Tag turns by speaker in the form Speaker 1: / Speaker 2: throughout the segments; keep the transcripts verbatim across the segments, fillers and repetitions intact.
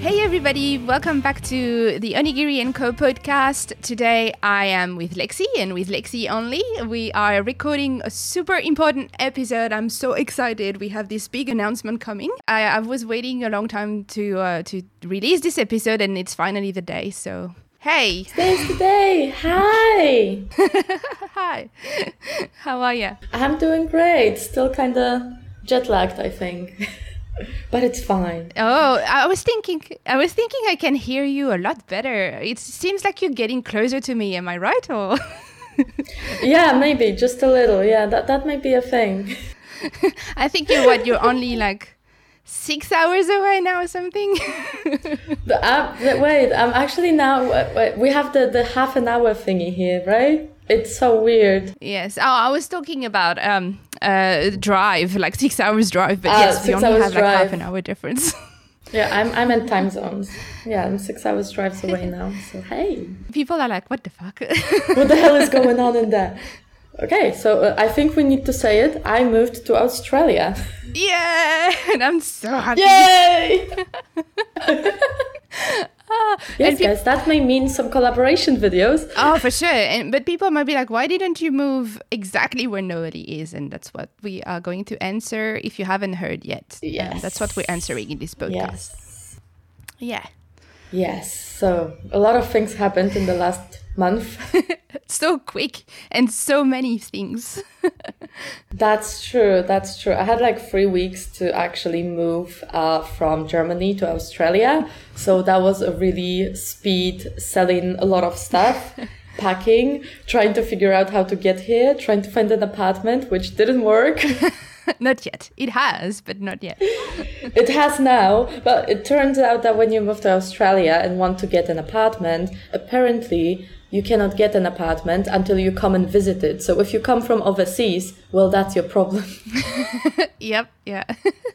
Speaker 1: Hey everybody, welcome back to the Onigiri and Co podcast. Today I am with Lexi and with Lexi only. We are recording a super important episode. I'm so excited. We have this big announcement coming. I, I was waiting a long time to uh, to release this episode and it's finally the day. So hey.
Speaker 2: Today's the day. Hi.
Speaker 1: Hi. How are you?
Speaker 2: I'm doing great. Still kind of jet lagged, I think. But it's fine.
Speaker 1: Oh, I was thinking I was thinking I can hear you a lot better. It seems like you're getting closer to me. Am I right? Or
Speaker 2: yeah, maybe just a little. Yeah, that that might be a thing.
Speaker 1: I think you're what? You're only like six hours away now or something.
Speaker 2: the, uh, the, wait, I'm actually now. Wait, we have the, the half an hour thingy here, right? It's so weird.
Speaker 1: Yes. Oh, I was talking about um uh drive, like six hours drive, but
Speaker 2: uh,
Speaker 1: yes, we only have
Speaker 2: drive.
Speaker 1: like half an hour difference.
Speaker 2: Yeah, I'm I'm in time zones. Yeah, I'm six hours drives away now. So hey,
Speaker 1: people are like, what the fuck?
Speaker 2: What the hell is going on in there? Okay, so uh, I think we need to say it. I moved to Australia.
Speaker 1: Yeah, and I'm so happy.
Speaker 2: Yay!
Speaker 1: Ah,
Speaker 2: yes,
Speaker 1: pe-
Speaker 2: guys, that may mean some collaboration videos.
Speaker 1: Oh, for sure. And but people might be like, why didn't you move exactly where nobody is? And that's what we are going to answer if you haven't heard yet.
Speaker 2: Yes.
Speaker 1: Um, that's what we're answering in this podcast.
Speaker 2: Yes.
Speaker 1: Yeah.
Speaker 2: Yes. So a lot of things happened in the last month.
Speaker 1: So quick and so many things.
Speaker 2: That's true. That's true. I had like three weeks to actually move uh, from Germany to Australia. So that was a really speed selling a lot of stuff, packing, trying to figure out how to get here, trying to find an apartment, which didn't work.
Speaker 1: Not yet. It has, but not yet.
Speaker 2: It has now, but it turns out that when you move to Australia and want to get an apartment, apparently you cannot get an apartment until you come and visit it. So if you come from overseas, well, that's your problem.
Speaker 1: Yep, yeah.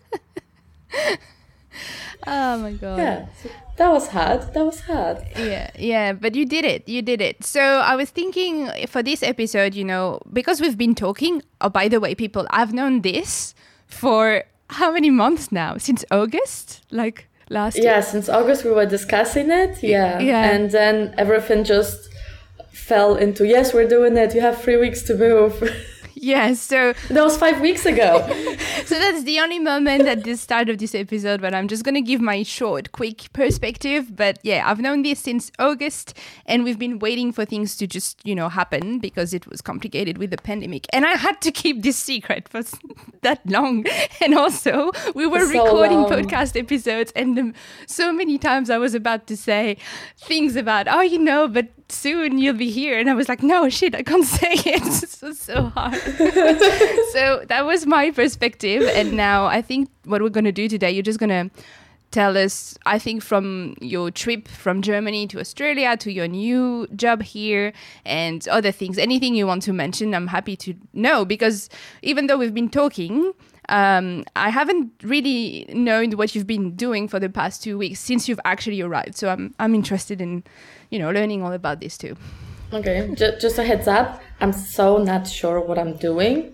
Speaker 1: Oh my god.
Speaker 2: Yeah, so that was hard. That was hard.
Speaker 1: Yeah, yeah, but you did it. You did it. So I was thinking for this episode, you know, because we've been talking, oh, by the way, people, I've known this for how many months now? Since August? Like last
Speaker 2: yeah,
Speaker 1: year?
Speaker 2: Yeah, since August we were discussing it. Yeah.
Speaker 1: Yeah.
Speaker 2: And then everything just fell into, yes, we're doing it. You have three weeks to move.
Speaker 1: Yeah, so
Speaker 2: that was five weeks ago.
Speaker 1: So that's the only moment at the start of this episode, but I'm just going to give my short, quick perspective. But yeah, I've known this since August and we've been waiting for things to just, you know, happen because it was complicated with the pandemic. And I had to keep this secret for that long. And also we were so recording long. podcast episodes and um, so many times I was about to say things about, oh, you know, but soon you'll be here. And I was like, no, shit, I can't say it. This was so hard. So that was my perspective. And now I think what we're going to do today, you're just going to tell us, I think, from your trip from Germany to Australia to your new job here and other things, anything you want to mention, I'm happy to know. Because even though we've been talking, um, I haven't really known what you've been doing for the past two weeks since you've actually arrived. So I'm I'm interested in, you know, learning all about this too.
Speaker 2: Okay, J- just a heads up. I'm so not sure what I'm doing.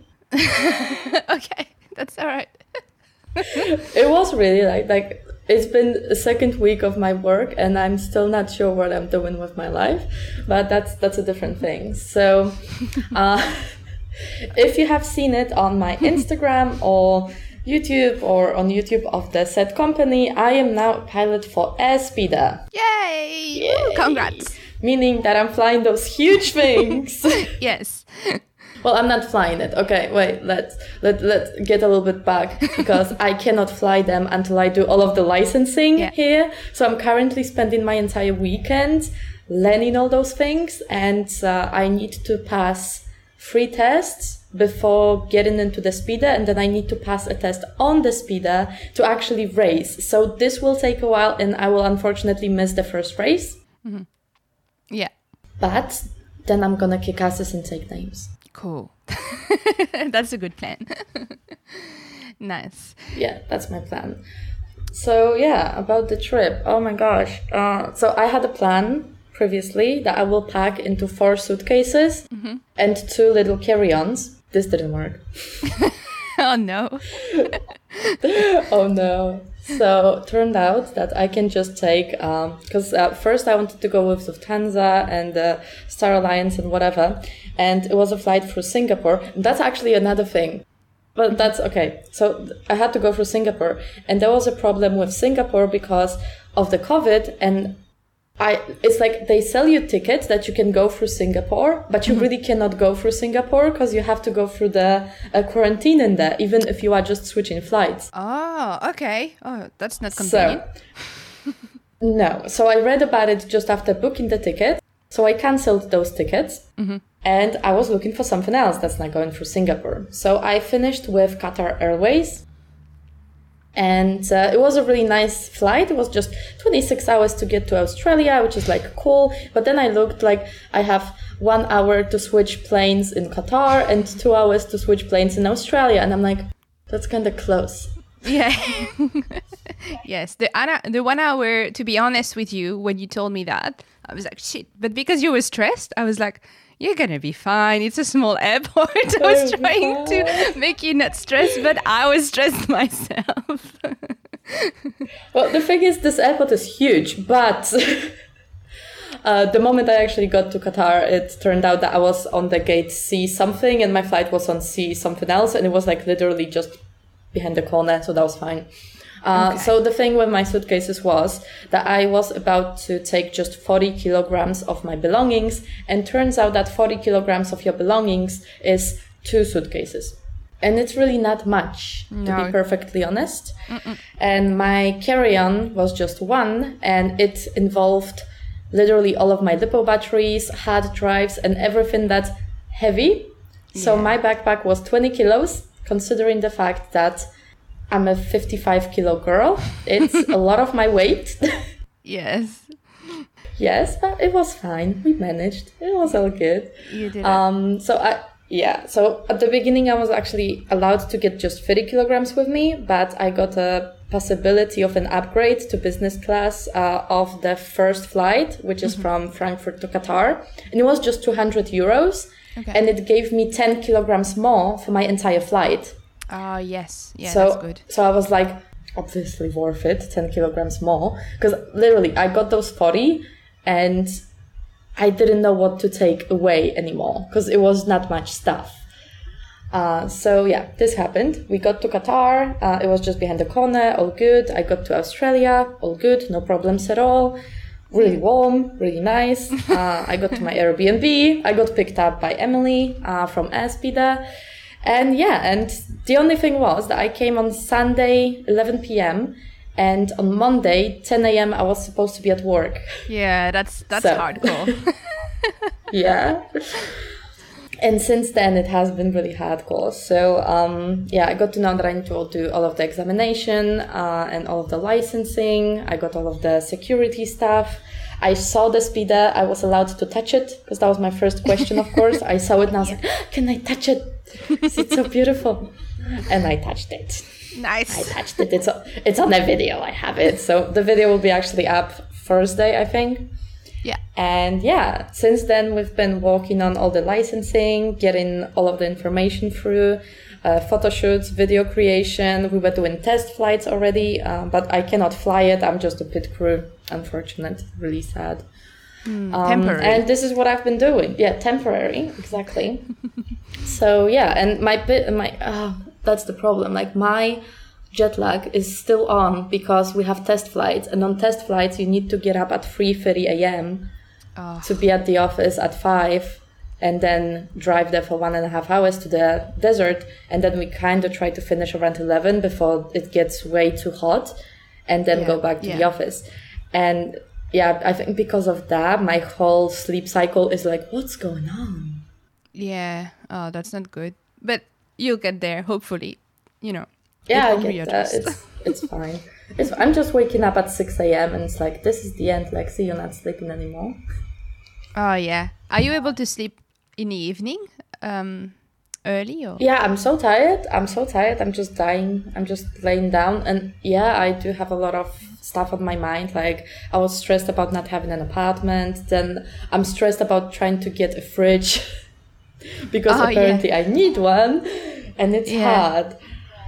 Speaker 1: Okay, that's all right.
Speaker 2: It was really like, like, it's been the second week of my work and I'm still not sure what I'm doing with my life, but that's, that's a different thing. So, uh, if you have seen it on my Instagram or YouTube or on YouTube of the said company, I am now a pilot for Airspeeder.
Speaker 1: Yay!
Speaker 2: Yay.
Speaker 1: Woo, congrats!
Speaker 2: Meaning that I'm flying those huge things.
Speaker 1: Yes.
Speaker 2: Well, I'm not flying it. Okay, wait, let's let, let's get a little bit back because I cannot fly them until I do all of the licensing yeah. here. So I'm currently spending my entire weekend learning all those things and uh, I need to pass three tests before getting into the speeder, and then I need to pass a test on the speeder to actually race. So this will take a while and I will unfortunately miss the first race.
Speaker 1: Mm-hmm. Yeah.
Speaker 2: But then I'm gonna kick asses and take names.
Speaker 1: Cool. That's a good plan. Nice.
Speaker 2: Yeah, that's my plan. So yeah, about the trip. Oh my gosh. Uh, so I had a plan previously that I will pack into four suitcases mm-hmm. and two little carry-ons. This didn't work.
Speaker 1: Oh no.
Speaker 2: Oh no. So turned out that I can just take, because um, uh, first I wanted to go with Lufthansa and uh, Star Alliance and whatever, and it was a flight through Singapore. And that's actually another thing. But that's okay. So I had to go through Singapore, and there was a problem with Singapore because of the COVID, and I, it's like they sell you tickets that you can go through Singapore, but you mm-hmm. really cannot go through Singapore because you have to go through the uh, quarantine in there, even if you are just switching flights.
Speaker 1: Oh, okay. Oh, that's not convenient.
Speaker 2: So, no. So I read about it just after booking the ticket. So I canceled those tickets mm-hmm. and I was looking for something else that's not going through Singapore. So I finished with Qatar Airways. And uh, it was a really nice flight. It was just twenty-six hours to get to Australia, which is like cool. But then I looked like I have one hour to switch planes in Qatar and two hours to switch planes in Australia. And I'm like, that's kind of close.
Speaker 1: Yeah. Yes. The, the one hour, to be honest with you, when you told me that, I was like, shit. But because you were stressed, I was like, you're going to be fine. It's a small airport. I was trying to make you not stressed, but I was stressed myself.
Speaker 2: Well, the thing is, this airport is huge, but uh, the moment I actually got to Qatar, it turned out that I was on the gate C something and my flight was on C something else. And it was like literally just behind the corner. So that was fine. Uh, okay. So the thing with my suitcases was that I was about to take just forty kilograms of my belongings, and turns out that forty kilograms of your belongings is two suitcases. And it's really not much, no. to be perfectly honest. Mm-mm. And my carry-on was just one, and it involved literally all of my Lipo batteries, hard drives, and everything that's heavy. So yeah. My backpack was twenty kilos, considering the fact that I'm a fifty-five kilo girl. It's a lot of my weight.
Speaker 1: Yes.
Speaker 2: Yes, but it was fine. We managed. It was all good.
Speaker 1: You did.
Speaker 2: Um. So I yeah. So at the beginning, I was actually allowed to get just thirty kilograms with me, but I got a possibility of an upgrade to business class uh, of the first flight, which is mm-hmm. from Frankfurt to Qatar, and it was just two hundred euros, okay. and it gave me ten kilograms more for my entire flight.
Speaker 1: Ah, uh, yes. Yeah,
Speaker 2: so,
Speaker 1: that's good.
Speaker 2: So I was like, obviously worth it, ten kilograms more. Because literally, I got those forty and I didn't know what to take away anymore because it was not much stuff. Uh, so yeah, this happened. We got to Qatar. Uh, it was just behind the corner. All good. I got to Australia. All good. No problems at all. Really warm, really nice. Uh, I got to my Airbnb. I got picked up by Emily uh, from Aspida. And yeah, and the only thing was that I came on Sunday, eleven p.m. and on Monday, ten a.m. I was supposed to be at work.
Speaker 1: Yeah, that's that's so. hardcore.
Speaker 2: Yeah. And since then, it has been really hardcore. So um, yeah, I got to know that I need to do all of the examination uh, and all of the licensing. I got all of the security stuff. I saw the speeder. I was allowed to touch it because that was my first question, of course. I saw it and I was like, can I touch it? It's so beautiful. And I touched it.
Speaker 1: Nice.
Speaker 2: I touched it. It's, it's on a video. I have it. So the video will be actually up Thursday, I think.
Speaker 1: Yeah.
Speaker 2: And yeah, since then we've been working on all the licensing, getting all of the information through, uh, photo shoots, video creation. We were doing test flights already, uh, but I cannot fly it. I'm just a pit crew. Unfortunate. Really sad.
Speaker 1: Mm, um, temporary.
Speaker 2: And this is what I've been doing. Yeah, temporary. Exactly. So yeah, and my bit, my uh, that's the problem. Like my jet lag is still on because we have test flights, and on test flights you need to get up at three thirty a.m. Oh. to be at the office at five, and then drive there for one and a half hours to the desert, and then we kind of try to finish around eleven before it gets way too hot, and then yeah. go back to yeah. the office. And yeah, I think because of that, my whole sleep cycle is like, what's going on?
Speaker 1: Yeah, oh, that's not good. But you'll get there, hopefully, you know.
Speaker 2: Yeah, I get that. It's, it's fine. It's, I'm just waking up at six a.m. and it's like, this is the end, Lexi, you're not sleeping anymore.
Speaker 1: Oh, yeah. Are you able to sleep in the evening um, early? Or?
Speaker 2: Yeah, I'm so tired. I'm so tired. I'm just dying. I'm just laying down. And yeah, I do have a lot of stuff on my mind. Like, I was stressed about not having an apartment. Then I'm stressed about trying to get a fridge because oh, apparently yeah. I need one. And it's yeah. hard.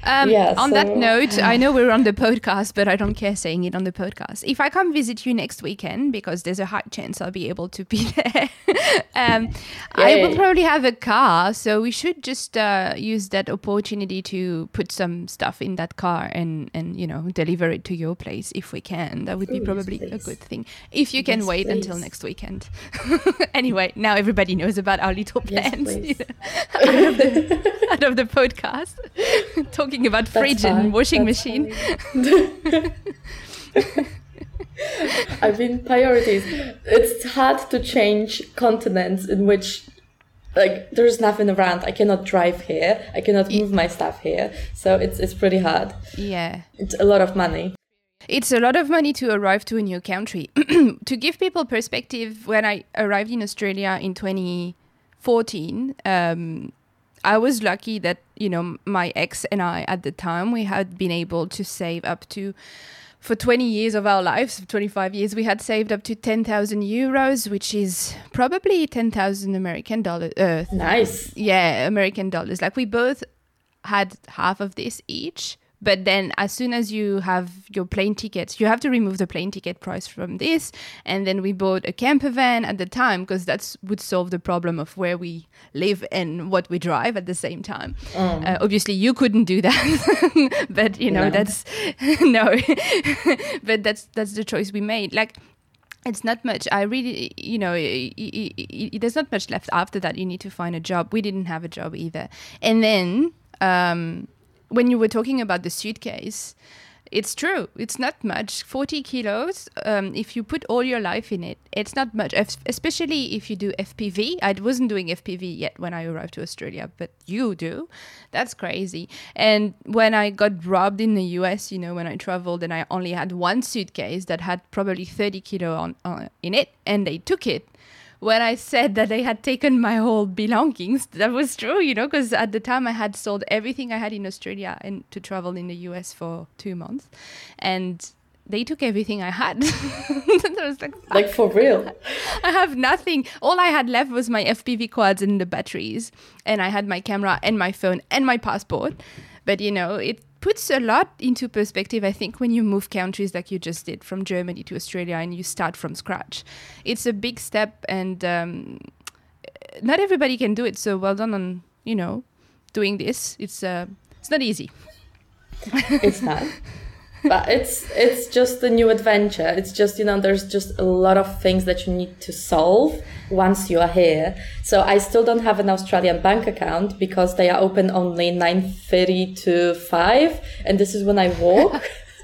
Speaker 1: Um,
Speaker 2: yeah,
Speaker 1: on
Speaker 2: so,
Speaker 1: that note, I know we're on the podcast, but I don't care saying it on the podcast. If I come visit you next weekend, because there's a high chance I'll be able to be there, um, I will probably have a car. So we should just uh, use that opportunity to put some stuff in that car and, and you know, deliver it to your place if we can. That would be probably please. a good thing. If you can yes, wait please. until next weekend. Anyway, now everybody knows about our little plans. Yes, you know, out, of the, out of the podcast. Talking about That's fridge fine. and washing That's machine.
Speaker 2: I mean, priorities. It's hard to change continents in which, like, there's nothing around. I cannot drive here. I cannot move my stuff here. So it's it's pretty hard.
Speaker 1: Yeah.
Speaker 2: It's a lot of money.
Speaker 1: It's a lot of money to arrive to a new country. To give people perspective, when I arrived in Australia in twenty fourteen, um, I was lucky that, you know, my ex and I at the time, we had been able to save up to, for twenty years of our lives, twenty-five years, we had saved up to ten thousand euros, which is probably ten thousand American dollars. Uh,
Speaker 2: nice.
Speaker 1: Yeah, American dollars. Like we both had half of this each. But then as soon as you have your plane tickets, you have to remove the plane ticket price from this. And then we bought a camper van at the time because that would solve the problem of where we live and what we drive at the same time. Mm. Uh, obviously, you couldn't do that. But, you know, no. that's... no. But that's that's the choice we made. Like... It's not much. I really, you know, it, it, it, there's not much left after that. You need to find a job. We didn't have a job either. And then... Um, when you were talking about the suitcase, it's true. It's not much. forty kilos, um, if you put all your life in it, it's not much, F- especially if you do F P V. I wasn't doing F P V yet when I arrived to Australia, but you do. That's crazy. And when I got robbed in the U S, you know, when I traveled and I only had one suitcase that had probably thirty kilo on, uh, in it, and they took it. When I said that they had taken my whole belongings, that was true, you know, because at the time I had sold everything I had in Australia and to travel in the U S for two months. And they took everything I had. I was like,
Speaker 2: like for real?
Speaker 1: I have nothing. All I had left was my F P V quads and the batteries. And I had my camera and my phone and my passport. But, you know, it puts a lot into perspective, I think, when you move countries like you just did from Germany to Australia and you start from scratch. It's a big step and um, not everybody can do it. So well done on, you know, doing this. It's uh, it's not easy.
Speaker 2: It's not. But it's it's just a new adventure. It's just, you know, there's just a lot of things that you need to solve once you are here. So I still don't have an Australian bank account because they are open only nine thirty to five. And this is when I work.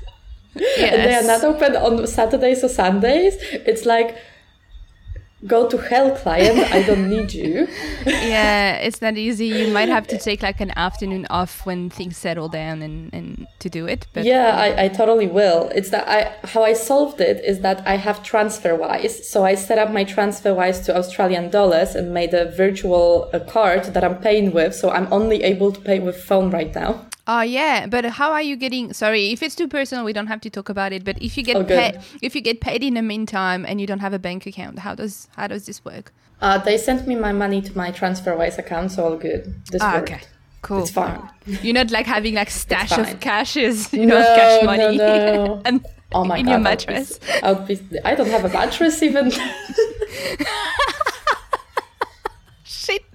Speaker 2: Yes. And they are not open on Saturdays or Sundays. It's like, go to hell, client. I don't need you.
Speaker 1: Yeah, it's not easy. You might have to take like an afternoon off when things settle down and, and to do it. But
Speaker 2: yeah, I, I totally will. It's that I how I solved it is that I have TransferWise. So I set up my TransferWise to Australian dollars and made a virtual a card that I'm paying with. So I'm only able to pay with phone right now.
Speaker 1: Oh yeah, but how are you getting? Sorry, if it's too personal, we don't have to talk about it. But if you get
Speaker 2: oh,
Speaker 1: paid, if you get paid in the meantime and you don't have a bank account, how does how does this work?
Speaker 2: Uh, they sent me my money to my TransferWise account, so all good. This
Speaker 1: ah,
Speaker 2: worked.
Speaker 1: Okay, cool.
Speaker 2: It's fine.
Speaker 1: You're not like having like stash of cashes, you know, no, cash money
Speaker 2: no, no.
Speaker 1: and
Speaker 2: oh my
Speaker 1: in
Speaker 2: God,
Speaker 1: your mattress.
Speaker 2: I would be, I don't have a mattress even.
Speaker 1: Shit.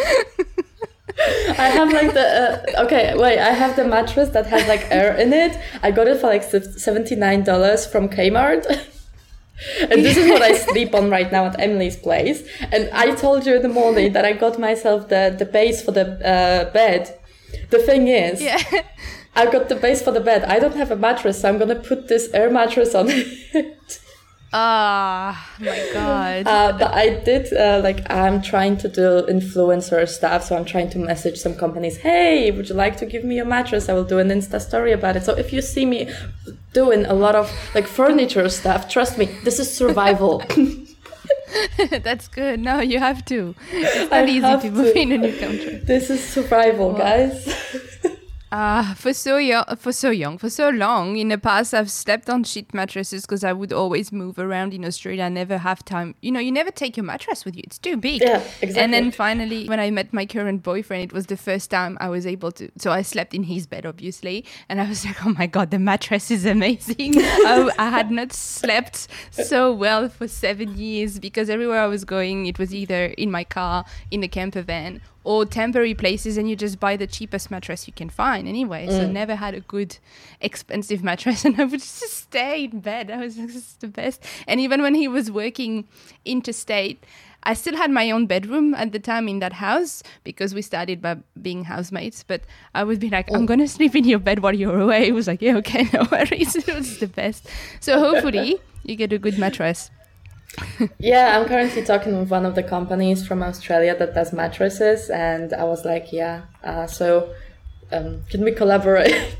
Speaker 2: I have like the, uh, okay, wait, I have the mattress that has like air in it. I got it for like seventy-nine dollars from Kmart. And this is what I sleep on right now at Emily's place. And I told you in the morning that I got myself the, the base for the uh, bed. The thing is,
Speaker 1: yeah.
Speaker 2: I got the base for the bed. I don't have a mattress, so I'm going to put this air mattress on it.
Speaker 1: Ah, oh, my God.
Speaker 2: Uh, but I did, uh, like, I'm trying to do influencer stuff. So I'm trying to message some companies. Hey, would you like to give me a mattress? I will do an Insta story about it. So if you see me doing a lot of like furniture stuff, trust me, this is survival.
Speaker 1: That's good. No, you have to. It's not I easy to move to. in a new country.
Speaker 2: This is survival, wow. guys.
Speaker 1: Uh, for so young, for so young, for so long. In the past, I've slept on sheet mattresses because I would always move around in Australia. I never have time. You know, you never take your mattress with you. It's too big.
Speaker 2: Yeah, exactly.
Speaker 1: And then finally, when I met my current boyfriend, it was the first time I was able to. So I slept in his bed, obviously. And I was like, oh my God, the mattress is amazing. I, I had not slept so well for seven years because everywhere I was going, it was either in my car, in the camper van, or temporary places, and you just buy the cheapest mattress you can find anyway. Mm. So never had a good, expensive mattress, and I would just stay in bed. That was just the best. And even when he was working interstate, I still had my own bedroom at the time in that house because we started by being housemates. But I would be like, I'm going to sleep in your bed while you're away. He was like, yeah, okay, no worries. It was the best. So hopefully you get a good mattress.
Speaker 2: Yeah, I'm currently talking with one of the companies from Australia that does mattresses, and I was like, yeah, uh, so um, can we collaborate?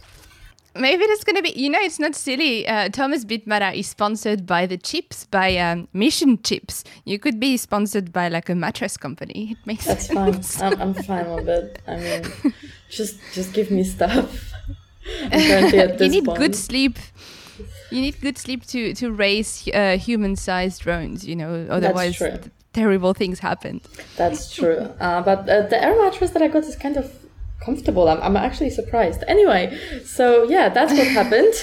Speaker 1: Maybe there's going to be, you know, it's not silly. Uh, Thomas Bitmara is sponsored by the chips, by um, Mission Chips. You could be sponsored by like a mattress company. It makes
Speaker 2: That's
Speaker 1: sense.
Speaker 2: fine. I'm, I'm fine with it. I mean, just just give me stuff. I'm currently at this
Speaker 1: you need
Speaker 2: point.
Speaker 1: good sleep. You need good sleep to, to raise uh, human-sized drones, you know, otherwise th- terrible things happen.
Speaker 2: That's true. Uh, but uh, the air mattress that I got is kind of comfortable. I'm, I'm actually surprised. Anyway, so yeah, that's what happened.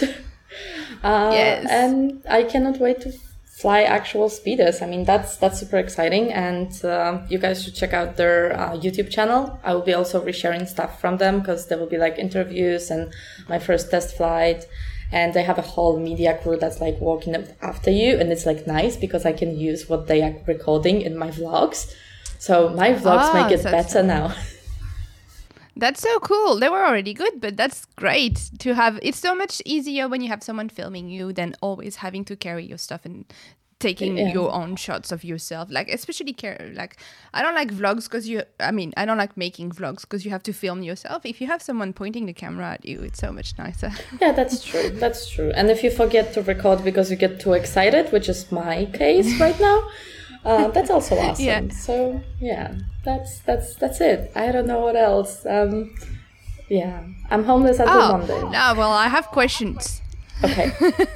Speaker 2: Uh,
Speaker 1: yes.
Speaker 2: And I cannot wait to fly actual speeders. I mean, that's that's super exciting. And uh, you guys should check out their uh, YouTube channel. I will be also resharing stuff from them because there will be like interviews and my first test flight. And they have a whole media crew that's like walking after you. And it's like nice because I can use what they are recording in my vlogs. So my vlogs
Speaker 1: oh,
Speaker 2: make it better now.
Speaker 1: That's so cool. They were already good, but that's great to have. It's so much easier when you have someone filming you than always having to carry your stuff and taking yeah. your own shots of yourself. Like, especially care. Like, I don't like vlogs because you, I mean, I don't like making vlogs because you have to film yourself. If you have someone pointing the camera at you, it's so much nicer.
Speaker 2: Yeah, that's true. That's true. And if you forget to record because you get too excited, which is my case right now, uh, that's also awesome. Yeah. So yeah, that's, that's, that's it. I don't know what else. Um, yeah, I'm homeless until
Speaker 1: oh,
Speaker 2: Monday.
Speaker 1: No, well, I have questions.
Speaker 2: Okay.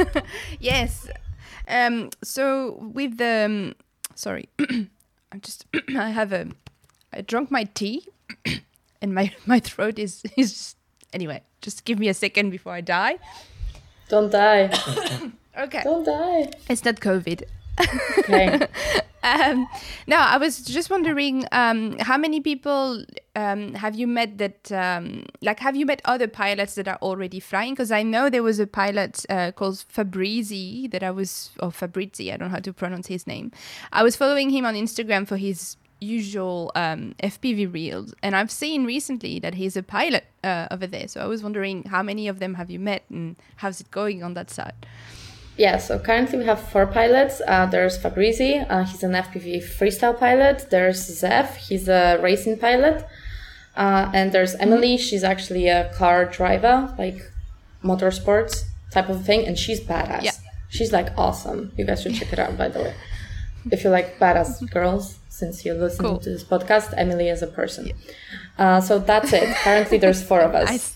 Speaker 1: Yes. Um, so with the, um, sorry, I'm just, I have a, I drank my tea and my, my throat is, is just, anyway, just give me a second before I die.
Speaker 2: Don't die.
Speaker 1: Okay.
Speaker 2: Don't die.
Speaker 1: It's not COVID.
Speaker 2: Okay.
Speaker 1: um, no, I was just wondering, um, how many people um, have you met that, um, like, have you met other pilots that are already flying? Because I know there was a pilot uh, called Fabrizi that I was, or Fabrizi, I don't know how to pronounce his name. I was following him on Instagram for his usual um, F P V reels, and I've seen recently that he's a pilot uh, over there. So I was wondering, how many of them have you met and how's it going on that side?
Speaker 2: Yeah, so currently we have four pilots. Uh, there's Fabrizi, uh, he's an F P V freestyle pilot. There's Zev, he's a racing pilot. Uh, and there's Emily, she's actually a car driver, like motorsports type of thing. And she's badass.
Speaker 1: Yeah.
Speaker 2: She's like awesome. You guys should check it out, by the way. If you like badass girls, since you listen cool. to this podcast, Emily is a person. Yeah. Uh, so that's it. Currently there's four of us.
Speaker 1: Nice.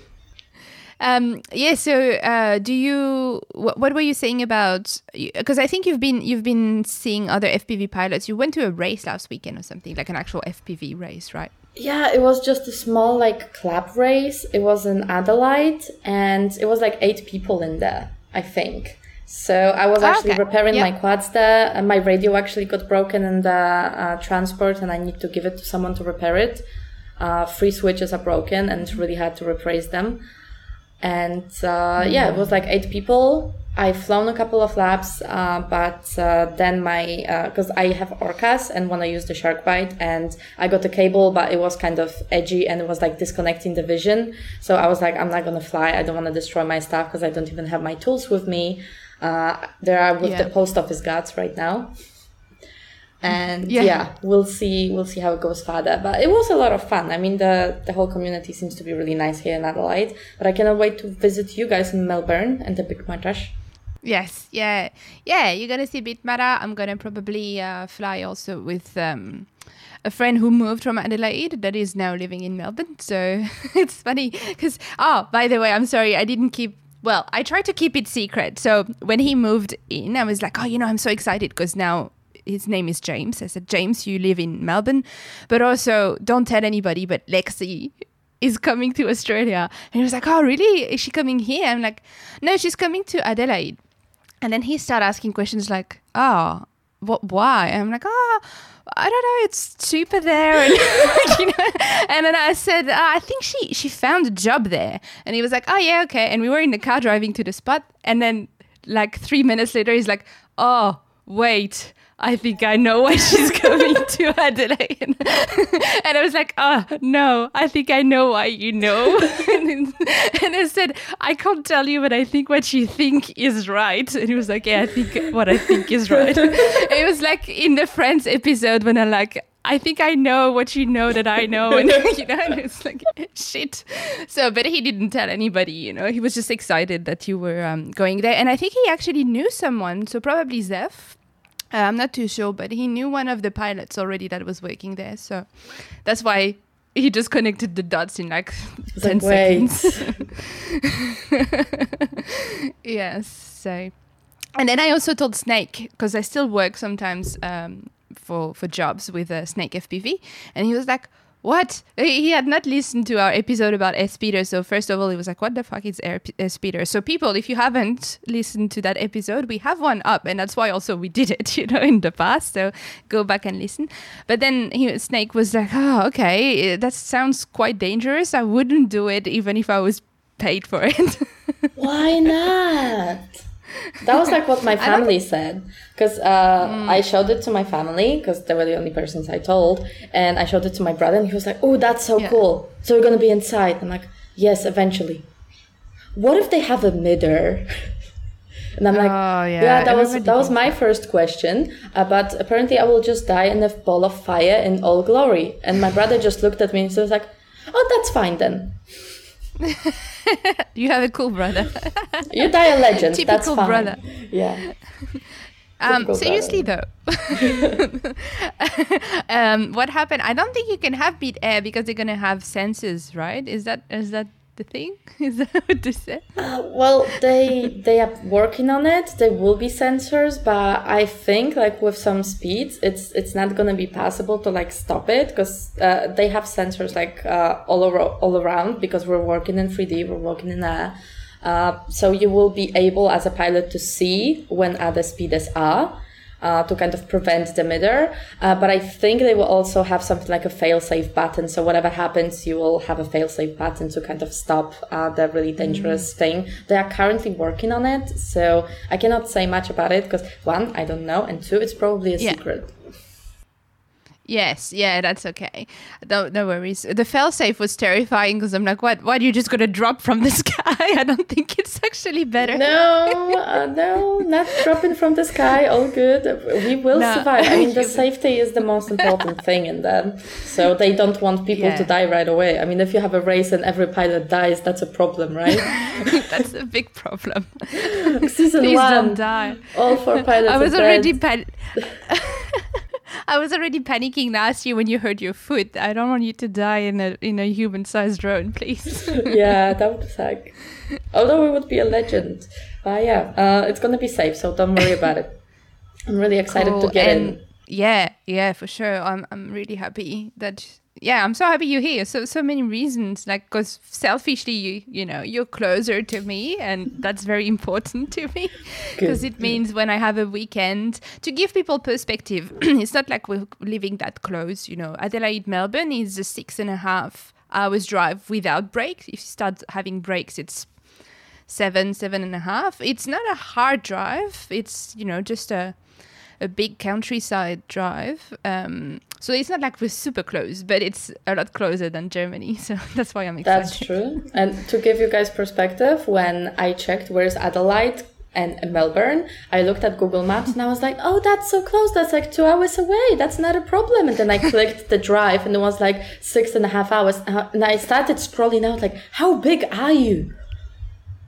Speaker 1: Um, yeah. So, uh, do you? Wh- what were you saying about? Because I think you've been you've been seeing other F P V pilots. You went to a race last weekend or something, like an actual F P V race, right?
Speaker 2: Yeah, it was just a small like club race. It was in Adelaide, and it was like eight people in there, I think. So I was actually okay. repairing yep. my quads there, and my radio actually got broken in the uh, transport, and I need to give it to someone to repair it. Uh, three switches are broken, and it's really hard to replace them. And uh, yeah, it was like eight people. I've flown a couple of laps, uh, but uh, then my, because uh, I have orcas and want to use the shark bite, and I got the cable, but it was kind of edgy and it was like disconnecting the vision. So I was like, I'm not going to fly. I don't want to destroy my stuff because I don't even have my tools with me. Uh, there are with yeah. the post office guards right now. And yeah. yeah, we'll see, we'll see how it goes further. But it was a lot of fun. I mean, the, the whole community seems to be really nice here in Adelaide, but I cannot wait to visit you guys in Melbourne and the Big Madras.
Speaker 1: Yes, yeah, yeah. You're gonna see Bitmara. I'm gonna probably uh, fly also with um, a friend who moved from Adelaide that is now living in Melbourne. So it's funny because oh, by the way, I'm sorry I didn't keep. Well, I tried to keep it secret. So when he moved in, I was like, oh, you know, I'm so excited because now his name is James. I said, James, you live in Melbourne, but also don't tell anybody. But Lexi is coming to Australia, and he was like, oh, really? Is she coming here? I'm like, no, she's coming to Adelaide. And then he started asking questions like, oh, what, why? And I'm like, oh, I don't know, it's cheaper there. And, you know? And then I said, oh, I think she, she found a job there. And he was like, oh, yeah, okay. And we were in the car driving to the spot. And then like three minutes later, he's like, oh, wait, I think I know why she's coming to Adelaide. And I was like, oh, no, I think I know why you know. and, and I said, I can't tell you, but I think what you think is right. And he was like, yeah, I think what I think is right. It was like in the Friends episode when I'm like, I think I know what you know that I know. And, you know, and it's like, shit. So, but he didn't tell anybody, you know. He was just excited that you were um, going there. And I think he actually knew someone, so probably Zeph. Uh, I'm not too sure, but he knew one of the pilots already that was working there. So that's why he just connected the dots in like it's ten like, seconds. Yes. So, and then I also told Snake, because I still work sometimes um, for, for jobs with uh, Snake F P V. And he was like, what? He had not listened to our episode about S-Speeder. So first of all, he was like, what the fuck is S-Speeder? So people, if you haven't listened to that episode, we have one up. And that's why also we did it, you know, in the past. So go back and listen. But then he, Snake was like, oh, okay, that sounds quite dangerous. I wouldn't do it even if I was paid for it.
Speaker 2: Why not? That was like what my family said, because uh, mm. I showed it to my family because they were the only persons I told, and I showed it to my brother, and he was like, "Oh, that's so yeah. cool! So we're gonna be inside." I'm like, "Yes, eventually." What if they have a midder? And I'm like, oh, yeah. yeah, that Everybody was that was my that. first question. Uh, but apparently, I will just die in a ball of fire in all glory. And my brother just looked at me and so was like, "Oh, that's fine then."
Speaker 1: You have a cool brother.
Speaker 2: You die a legend.
Speaker 1: Typical
Speaker 2: That's fine.
Speaker 1: brother.
Speaker 2: Yeah.
Speaker 1: Um, seriously though, um, what happened? I don't think you can have Beat Air because they're gonna have sensors, right? Is that is that the thing? Is that what they said?
Speaker 2: Uh, well, they they are working on it. There will be sensors, but I think like with some speeds, it's it's not gonna be possible to like stop it because uh, they have sensors like uh, all around all around because we're working in three D. We're working in air. Uh, so you will be able as a pilot to see when other speeders are uh, to kind of prevent the midder. Uh, but I think they will also have something like a fail-safe button. So whatever happens, you will have a fail-safe button to kind of stop uh, the really dangerous mm. thing. They are currently working on it. So I cannot say much about it because one, I don't know. And two, it's probably a yeah. secret.
Speaker 1: Yes, yeah, that's okay. No, no worries. The failsafe was terrifying because I'm like, what? Why are you just going to drop from the sky? I don't think it's actually better.
Speaker 2: No, uh, no, not dropping from the sky. All good. We will no. survive. I mean, the safety is the most important thing in that. So they don't want people yeah. to die right away. I mean, if you have a race and every pilot dies, that's a problem, right?
Speaker 1: That's a big problem.
Speaker 2: Season
Speaker 1: Please
Speaker 2: one.
Speaker 1: don't die.
Speaker 2: All four pilots
Speaker 1: I was
Speaker 2: are
Speaker 1: already
Speaker 2: dead.
Speaker 1: pan- I was already panicking last year when you hurt your foot. I don't want you to die in a in a human-sized drone, please.
Speaker 2: Yeah, that would suck. Although it would be a legend. But yeah, uh, it's going to be safe, so don't worry about it. I'm really excited cool. to get and in.
Speaker 1: Yeah, yeah, for sure. I'm I'm really happy that... Yeah, I'm so happy you're here. So so many reasons, like because selfishly, you you know, you're closer to me, and that's very important to me because it means when I have a weekend to give people perspective. It's not like we're living that close, you know. Adelaide, Melbourne is a six and a half hours drive without breaks. If you start having breaks, it's seven, seven and a half. It's not a hard drive. It's you know just a a big countryside drive. Um, So it's not like we're super close, but it's a lot closer than Germany. So that's why I'm excited.
Speaker 2: That's true. And to give you guys perspective, when I checked where's Adelaide and Melbourne, I looked at Google Maps and I was like, oh, that's so close. That's like two hours away. That's not a problem. And then I clicked the drive and it was like six and a half hours. And I started scrolling out like, how big are you?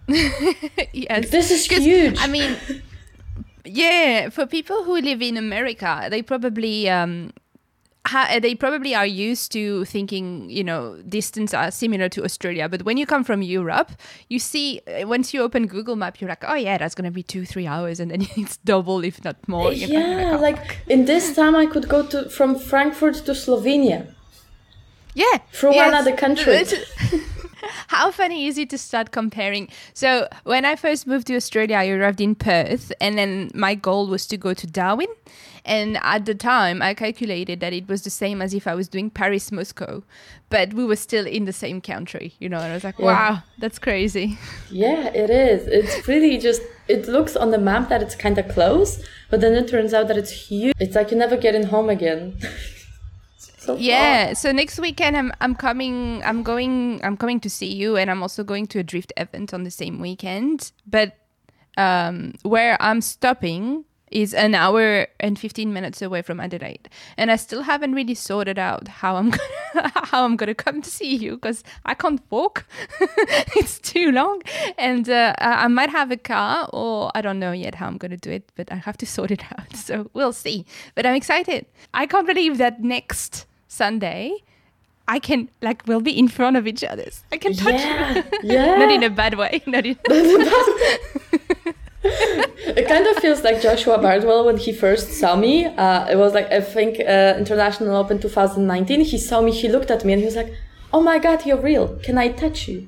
Speaker 1: Yes.
Speaker 2: This is huge.
Speaker 1: I mean, yeah, for people who live in America, they probably um, ha- they probably are used to thinking, you know, distance are similar to Australia. But when you come from Europe, you see, uh, once you open Google Map, you're like, oh yeah, that's going to be two, three hours. And then it's double, if not more. You know?
Speaker 2: Yeah,
Speaker 1: like, oh.
Speaker 2: like in this time I could go to from Frankfurt to Slovenia.
Speaker 1: Yeah.
Speaker 2: Through
Speaker 1: yes.
Speaker 2: another country.
Speaker 1: How funny is it to start comparing? So when I first moved to Australia, I arrived in Perth, and then my goal was to go to Darwin. And at the time, I calculated that it was the same as if I was doing Paris-Moscow, but we were still in the same country, you know. And I was like,
Speaker 2: Yeah.
Speaker 1: wow, that's crazy.
Speaker 2: Yeah, it is. It's really just, it looks on the map that it's kind of close, but then it turns out that it's huge. It's like you're never getting home again. So
Speaker 1: yeah,
Speaker 2: far.
Speaker 1: so next weekend I'm I'm coming I'm going I'm coming to see you, and I'm also going to a drift event on the same weekend. But um, where I'm stopping is an hour and fifteen minutes away from Adelaide, and I still haven't really sorted out how I'm gonna, how I'm gonna come to see you, because I can't walk. It's too long, and uh, I I might have a car, or I don't know yet how I'm gonna do it, but I have to sort it out. So we'll see. But I'm excited. I can't believe that next Sunday I can, like, we'll be in front of each other. I can touch
Speaker 2: Yeah,
Speaker 1: you.
Speaker 2: yeah.
Speaker 1: Not in a bad way. Not in.
Speaker 2: It kind of feels like Joshua Bardwell when he first saw me. Uh, it was like, I think, uh, International Open twenty nineteen. He saw me, he looked at me and he was like, oh my God, you're real. Can I touch you?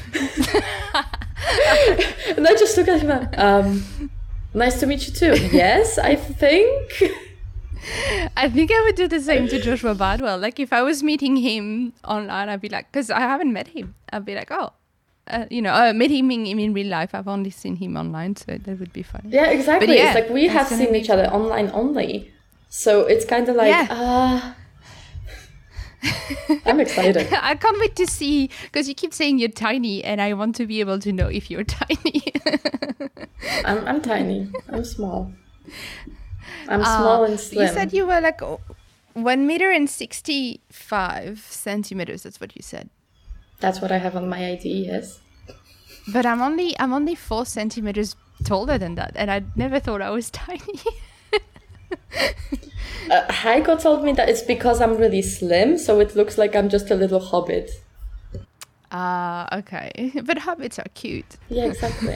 Speaker 2: And I just looked at him and, um, nice to meet you too. Yes, I think.
Speaker 1: I think I would do the same to Joshua Bardwell. Like, if I was meeting him online, I'd be like, because I haven't met him, I'd be like, oh, uh, you know, I met him in, in real life. I've only seen him online, so that would be funny.
Speaker 2: Yeah, exactly.
Speaker 1: But yeah,
Speaker 2: it's like we have
Speaker 1: it's gonna
Speaker 2: seen
Speaker 1: be-
Speaker 2: each other online only. So it's kind of like,
Speaker 1: Yeah.
Speaker 2: uh, I'm excited.
Speaker 1: I can't wait to see, because you keep saying you're tiny, and I want to be able to know if you're tiny.
Speaker 2: I'm, I'm tiny. I'm small. I'm small
Speaker 1: Uh,
Speaker 2: and slim.
Speaker 1: You said you were like oh, one meter and sixty-five centimeters. That's what you said.
Speaker 2: That's what I have on my I D, yes.
Speaker 1: But I'm only I'm only four centimeters taller than that, and I never thought I was tiny.
Speaker 2: Uh, Heiko told me that it's because I'm really slim, so it looks like I'm just a little hobbit.
Speaker 1: Ah, uh, okay. But hobbits are cute.
Speaker 2: Yeah, exactly.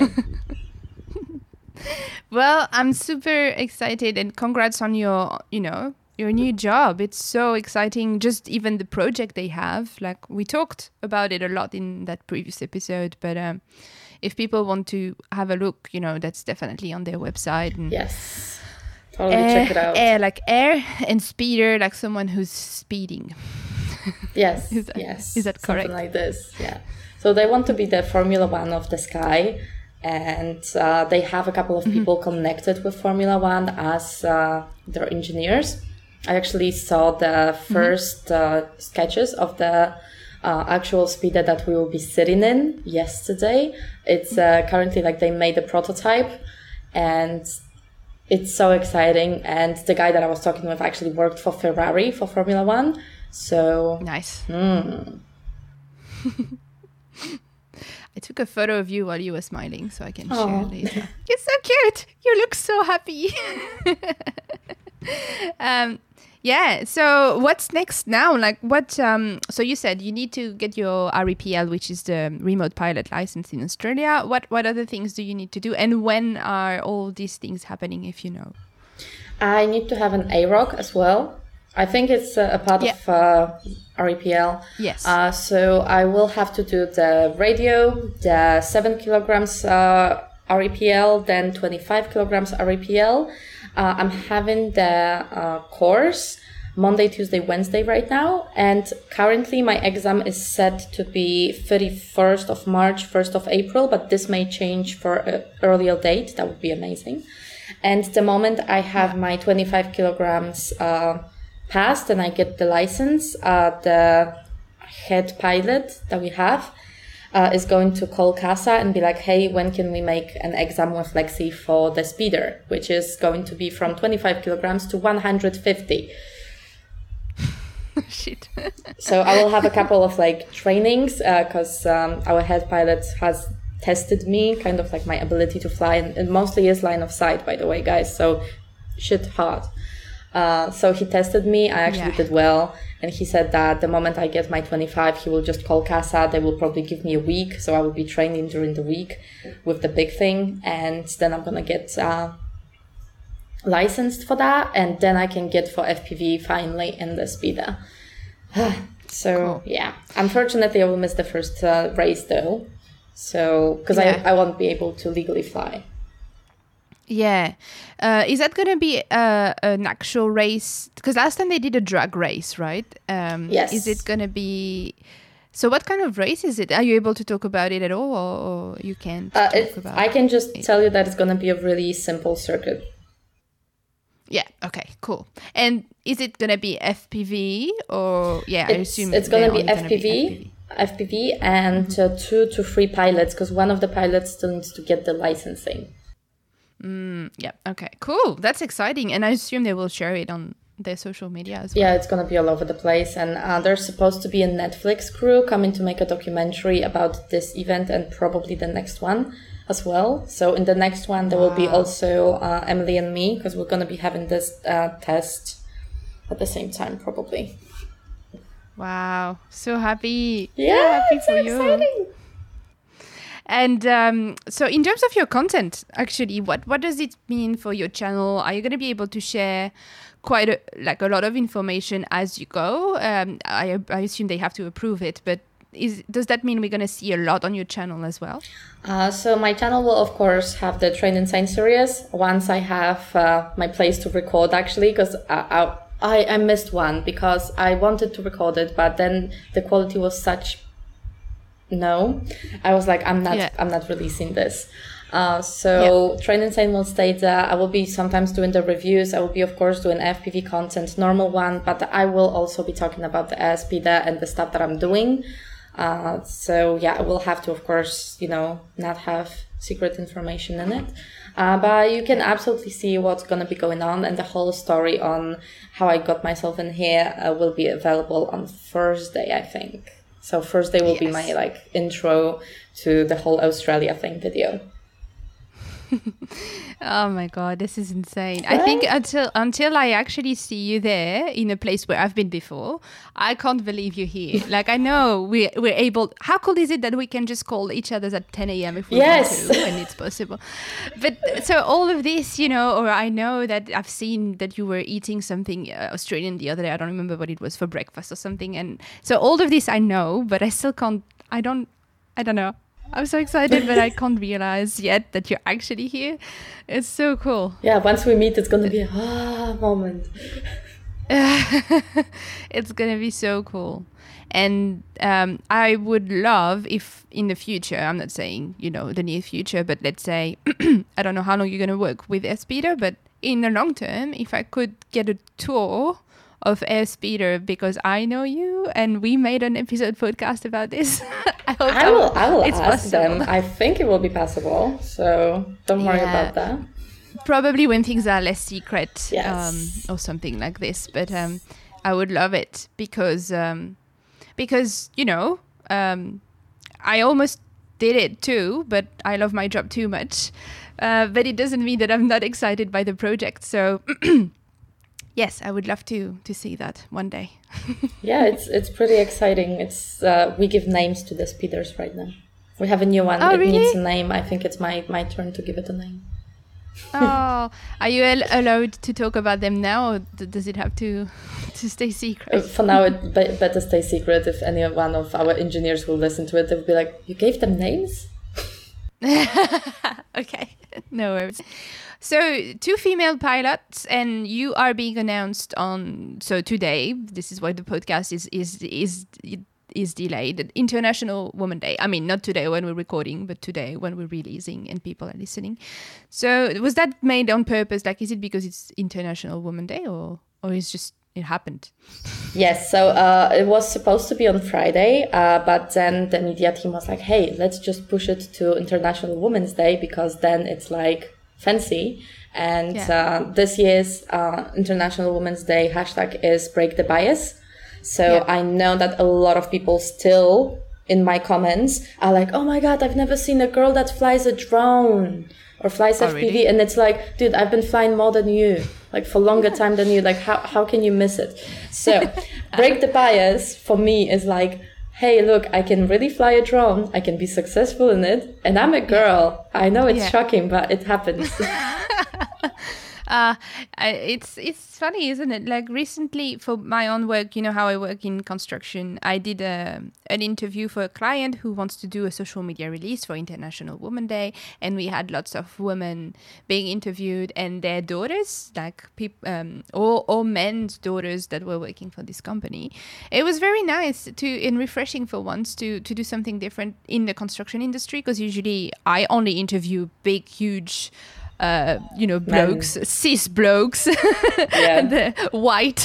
Speaker 1: Well, I'm super excited, and congrats on your, you know, your new job. It's so exciting. Just even the project they have. Like, we talked about it a lot in that previous episode, but um, if people want to have a look, you know, that's definitely on their website. And
Speaker 2: Yes. Totally
Speaker 1: air,
Speaker 2: check it out.
Speaker 1: Air, like air and speeder, like someone who's speeding.
Speaker 2: Yes,
Speaker 1: Is that-
Speaker 2: yes.
Speaker 1: is that correct?
Speaker 2: Something like this, yeah. So they want to be the Formula One of the sky, and uh, they have a couple of people mm-hmm. connected with Formula One as uh, their engineers. I actually saw the first mm-hmm. uh, sketches of the uh, actual speeder that we will be sitting in yesterday. It's uh, currently, like, they made a prototype, and it's so exciting. And the guy that I was talking with actually worked for Ferrari for Formula One. So
Speaker 1: nice.
Speaker 2: Mm.
Speaker 1: I took a photo of you while you were smiling, so I can
Speaker 2: Aww.
Speaker 1: share later. You're so cute. You look so happy. um, yeah. So what's next now? Like, what? Um, so you said you need to get your R E P L, which is the remote pilot license in Australia. What What other things do you need to do, and when are all these things happening? If you know.
Speaker 2: I need to have an A R O C as well. I think it's a, a part
Speaker 1: yeah.
Speaker 2: of uh, R E P L.
Speaker 1: Yes.
Speaker 2: Uh, so I will have to do the radio, the seven kilograms uh, R E P L, then twenty-five kilograms R E P L. Uh, I'm having the uh, course Monday, Tuesday, Wednesday right now. And currently my exam is set to be thirty-first of March, first of April, but this may change for an earlier date. That would be amazing. And the moment I have my twenty-five kilograms uh, passed and I get the license, uh, the head pilot that we have uh, is going to call CASA and be like, hey, when can we make an exam with Lexi for the speeder, which is going to be from twenty-five kilograms to one hundred fifty.
Speaker 1: Shit.
Speaker 2: So I will have a couple of like trainings because uh, um, our head pilot has tested me, kind of like my ability to fly, and it mostly is line of sight, by the way, guys. So shit hard. Uh, so he tested me. I actually yeah. did well. And he said that the moment I get my twenty-five, he will just call CASA. They will probably give me a week. So I will be training during the week with the big thing. And then I'm going to get uh, licensed for that. And then I can get for F P V finally in the speeder. So, cool. yeah. Unfortunately, I will miss the first uh, race though. So, because yeah. I, I won't be able to legally fly.
Speaker 1: Yeah. Uh, is that going to be uh, an actual race? Because last time they did a drag race, right? Um,
Speaker 2: yes.
Speaker 1: Is it going to be... So what kind of race is it? Are you able to talk about it at all, or, or you can't
Speaker 2: uh,
Speaker 1: talk
Speaker 2: it,
Speaker 1: about
Speaker 2: I can just
Speaker 1: it?
Speaker 2: tell you that it's going to be a really simple circuit.
Speaker 1: Yeah, okay, cool. And is it going to be F P V or... Yeah,
Speaker 2: it's,
Speaker 1: I assume
Speaker 2: it's going to be F P V.
Speaker 1: F P V.
Speaker 2: F P V and mm-hmm. uh, two to three pilots, because one of the pilots still needs to get the licensing.
Speaker 1: Mm, yeah. Okay. Cool. That's exciting, and I assume they will share it on their social media as well.
Speaker 2: Yeah, it's gonna be all over the place, and uh, there's supposed to be a Netflix crew coming to make a documentary about this event and probably the next one as well. So in the next one, there wow. will be also uh, Emily and me, because we're gonna be having this uh, test at the same time, probably.
Speaker 1: Wow! So happy!
Speaker 2: Yeah,
Speaker 1: so happy
Speaker 2: it's
Speaker 1: for
Speaker 2: so
Speaker 1: you.
Speaker 2: exciting.
Speaker 1: And um, so in terms of your content, actually, what, what does it mean for your channel? Are you going to be able to share quite a, like a lot of information as you go? Um, I, I assume they have to approve it, but is does that mean we're going to see a lot on your channel as well?
Speaker 2: Uh, so my channel will, of course, have the Train Insane series once I have uh, my place to record, actually, because I, I, I missed one because I wanted to record it, but then the quality was such... No, I was like, I'm not, yeah. I'm not releasing this. Uh, so yeah. Train Insane will stay there. I will be sometimes doing the reviews. I will be, of course, doing F P V content, normal one, but I will also be talking about the air speeder and the stuff that I'm doing. Uh, so yeah, I will have to, of course, you know, not have secret information in it. Uh, but you can absolutely see what's going to be going on, and the whole story on how I got myself in here uh, will be available on Thursday, I think. So Thursday will yes. be my like intro to the whole Australia thing video.
Speaker 1: Oh my God, this is insane.
Speaker 2: Right?
Speaker 1: I think until until I actually see you there in a place where I've been before, I can't believe you're here. Like, I know we, we're able... How cool is it that we can just call each other at ten a.m. if we
Speaker 2: yes.
Speaker 1: want to, and it's possible. But so all of this, you know, or I know that I've seen that you were eating something uh, Australian the other day. I don't remember what it was, for breakfast or something. And so all of this I know, but I still can't... I don't... I don't know. I'm so excited, but I can't realize yet that you're actually here. It's so cool.
Speaker 2: Yeah, once we meet, it's going to be a ah moment.
Speaker 1: It's going to be so cool. And um, I would love if in the future, I'm not saying, you know, the near future, but let's say, I don't know how long you're going to work with Airspeeder, but in the long term, if I could get a tour of Airspeeder, because I know you and we made an episode podcast about this. I hope
Speaker 2: I will, I will
Speaker 1: it's
Speaker 2: ask
Speaker 1: possible.
Speaker 2: them. I think it will be possible, so don't worry
Speaker 1: yeah.
Speaker 2: about that.
Speaker 1: Probably when things are less secret,
Speaker 2: yes.
Speaker 1: um, or something like this. But um, I would love it because, um, because you know, um, I almost did it too, but I love my job too much. Uh, but it doesn't mean that I'm not excited by the project. So... Yes, I would love to to see that one day.
Speaker 2: Yeah, it's it's pretty exciting. It's uh, we give names to the speeders right now. We have a new one.
Speaker 1: Oh,
Speaker 2: it
Speaker 1: really?
Speaker 2: needs a name. I think it's my, my turn to give it a name.
Speaker 1: Oh, are you al- allowed to talk about them now, or d- does it have to to stay secret?
Speaker 2: Uh, for now, it be- better stay secret. If any one of our engineers will listen to it, they'll be like, "You gave them names?"
Speaker 1: Okay, no worries. So two female pilots, and you are being announced on. So today, this is why the podcast is is is is delayed. International Women's Day. I mean, not today when we're recording, but today when we're releasing and people are listening. So was that made on purpose? Like, is it because it's International Women's Day, or or is just it happened?
Speaker 2: Yes. So uh, it was supposed to be on Friday, uh, but then the media team was like, "Hey, let's just push it to International Women's Day because then it's like." Fancy. And yeah. uh, this year's uh, International Women's Day hashtag is break the bias. So yeah. I know that a lot of people still in my comments are like, oh my God, I've never seen a girl that flies a drone or flies
Speaker 1: Oh,
Speaker 2: F P V.
Speaker 1: really?
Speaker 2: And it's like, dude, I've been flying more than you, like for longer time than you. Like, how, how can you miss it? So break the bias for me is like, hey, look, I can really fly a drone. I can be successful in it. And I'm a girl. I know it's
Speaker 1: Yeah.
Speaker 2: shocking, but it happens.
Speaker 1: Uh, I- it's it's funny, isn't it? Like recently, for my own work, you know how I work in construction. I did a, an interview for a client who wants to do a social media release for International Women's Day, and we had lots of women being interviewed and their daughters, like peop- um, or or men's daughters that were working for this company. It was very nice to and refreshing for once to to do something different in the construction industry, because usually I only interview big, huge. Uh, you know, blokes, cis blokes,
Speaker 2: Yeah.
Speaker 1: the white.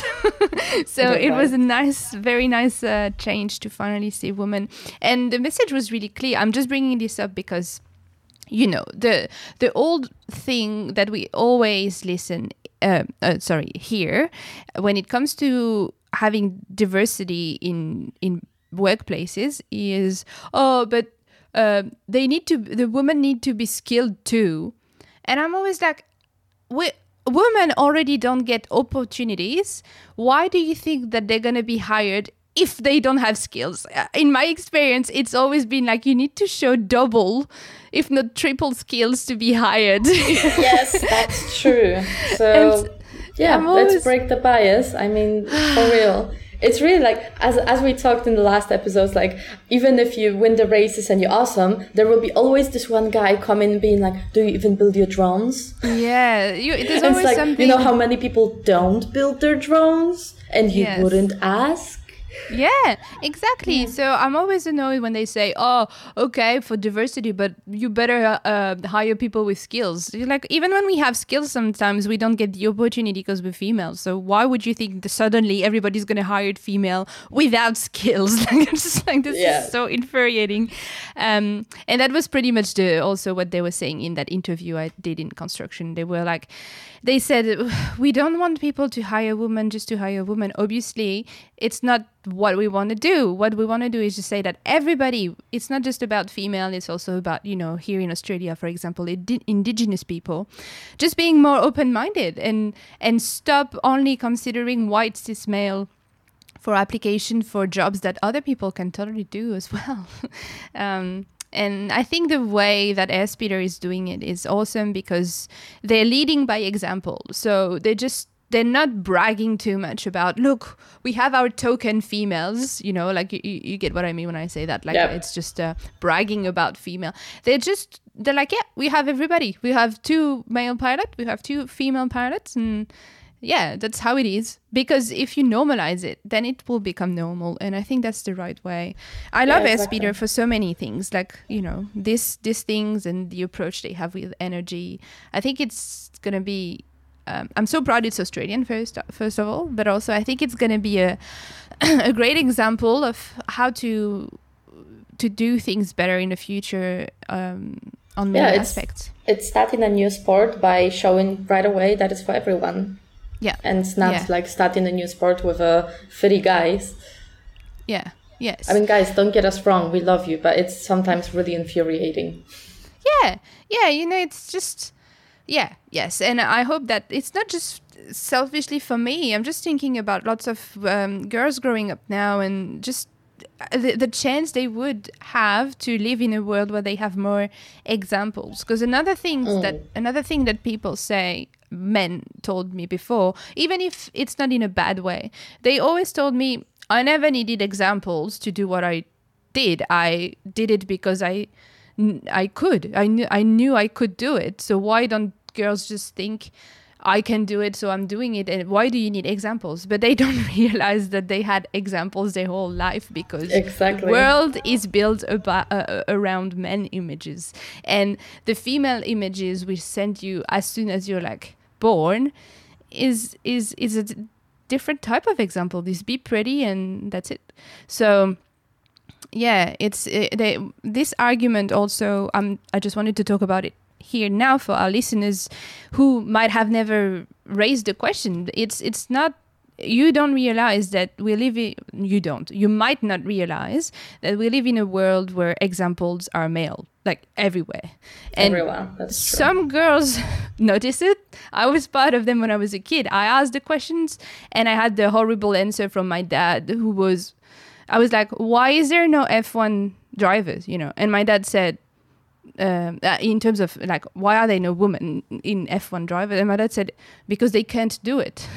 Speaker 1: So
Speaker 2: The
Speaker 1: it was
Speaker 2: white.
Speaker 1: a nice, very nice uh, change to finally see women. And the message was really clear. I'm just bringing this up because, you know, the the old thing that we always listen, uh, uh, sorry, hear when it comes to having diversity in in workplaces is, oh, but uh, they need to, the women need to be skilled too. And I'm always like, we, women already don't get opportunities. Why do you think that they're going to be hired if they don't have skills? Uh, In my experience, it's always been like you need to show double, if not triple skills to be hired.
Speaker 2: Yes, that's true. So,
Speaker 1: And
Speaker 2: yeah,
Speaker 1: I'm
Speaker 2: let's
Speaker 1: always-
Speaker 2: break the bias. I mean, for real. It's really like, as as we talked in the last episodes, like, even if you win the races and you're awesome, there will be always this one guy coming being like, do you even build your drones?
Speaker 1: Yeah, you, there's
Speaker 2: And
Speaker 1: always
Speaker 2: it's like,
Speaker 1: something.
Speaker 2: you know how many people don't build their drones? And you
Speaker 1: Yes.
Speaker 2: wouldn't ask?
Speaker 1: Yeah, exactly. So I'm always annoyed when they say, "Oh, okay, for diversity, but you better uh, hire people with skills." You're like, even when we have skills, sometimes we don't get the opportunity because we're female. So why would you think that suddenly everybody's going to hire a female without skills? Like, I'm just like, this
Speaker 2: Yeah.
Speaker 1: is so infuriating. Um, and that was pretty much the also what they were saying in that interview I did in construction. They were like, they said, we don't want people to hire women just to hire women. Obviously, it's not what we want to do. What we want to do is just say that everybody, it's not just about female, it's also about, you know, here in Australia, for example, indi- indigenous people, just being more open-minded and, and stop only considering white cis male for application for jobs that other people can totally do as well. um, And I think the way that Airspeeder is doing it is awesome because they're leading by example. So they just, they're not bragging too much about, look, we have our token females, you know, like you, you get what I mean when I say that. Like
Speaker 2: Yep.
Speaker 1: it's just uh, bragging about female. They're just, they're like, yeah, we have everybody. We have two male pilots, we have two female pilots, and yeah, that's how it is. Because if you normalize it, then it will become normal. And I think that's the right way. I love
Speaker 2: Yeah,
Speaker 1: Airspeeder
Speaker 2: exactly.
Speaker 1: for so many things, like, you know, this these things and the approach they have with energy. I think it's going to be, um, I'm so proud it's Australian first, first of all, but also I think it's going to be a, a great example of how to to do things better in the future um, on many
Speaker 2: Yeah, it's-
Speaker 1: aspects.
Speaker 2: It's starting a new sport by showing right away that it's for everyone.
Speaker 1: Yeah.
Speaker 2: And it's not
Speaker 1: Yeah.
Speaker 2: like starting a new sport with uh, thirty guys.
Speaker 1: Yeah. Yes.
Speaker 2: I mean, guys, don't get us wrong. We love you, but it's sometimes really infuriating.
Speaker 1: Yeah, yeah, you know, it's just, yeah, yes. And I hope that it's not just selfishly for me. I'm just thinking about lots of um, girls growing up now and just the, the chance they would have to live in a world where they have more examples. Because another thing that another thing that people say, men told me before, even if it's not in a bad way, they always told me, I never needed examples to do what I did. I did it because I I could. I knew I knew I could do it. So why don't girls just think I can do it, so I'm doing it? And why do you need examples? But they don't realize that they had examples their whole life because
Speaker 2: Exactly.
Speaker 1: the world is built about, uh, around men images, and the female images we send you as soon as you're like born is is is a d- different type of example. This be pretty and that's it. So yeah, it's it, they, this argument also. Um, I just wanted to talk about it here now for our listeners who might have never raised the question. It's it's not you don't realize that we live in, you don't, you might not realize that we live in a world where examples are male, like everywhere. And
Speaker 2: everywhere, that's true.
Speaker 1: Some girls notice it. I was part of them when I was a kid. I asked the questions and I had the horrible answer from my dad, who was, I was like, why is there no F one drivers, you know? And my dad said, Um, uh, in terms of like, why are there no women in F one driver? And my dad said, because they can't do it.